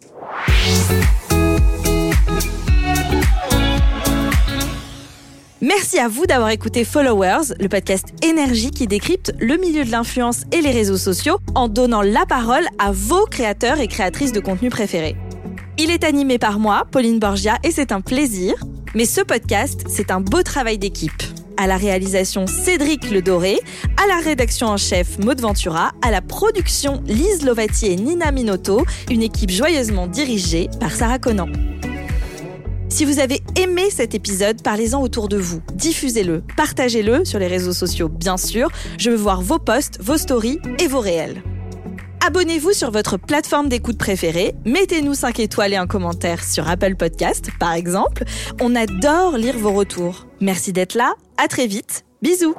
Merci à vous d'avoir écouté Followers, le podcast Énergie qui décrypte le milieu de l'influence et les réseaux sociaux en donnant la parole à vos créateurs et créatrices de contenu préférés. Il est animé par moi, Pauline Borgia, et c'est un plaisir. Mais ce podcast, c'est un beau travail d'équipe. À la réalisation, Cédric Ledoré, à la rédaction en chef, Maud Ventura, à la production, Lise Lovati et Nina Minotto, une équipe joyeusement dirigée par Sarah Conan. Si vous avez aimé cet épisode, parlez-en autour de vous. Diffusez-le, partagez-le sur les réseaux sociaux, bien sûr. Je veux voir vos posts, vos stories et vos réels. Abonnez-vous sur votre plateforme d'écoute préférée. Mettez-nous cinq étoiles et un commentaire sur Apple Podcast, par exemple. On adore lire vos retours. Merci d'être là. À très vite. Bisous.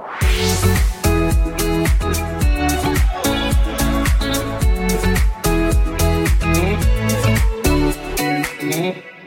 Mm-hmm.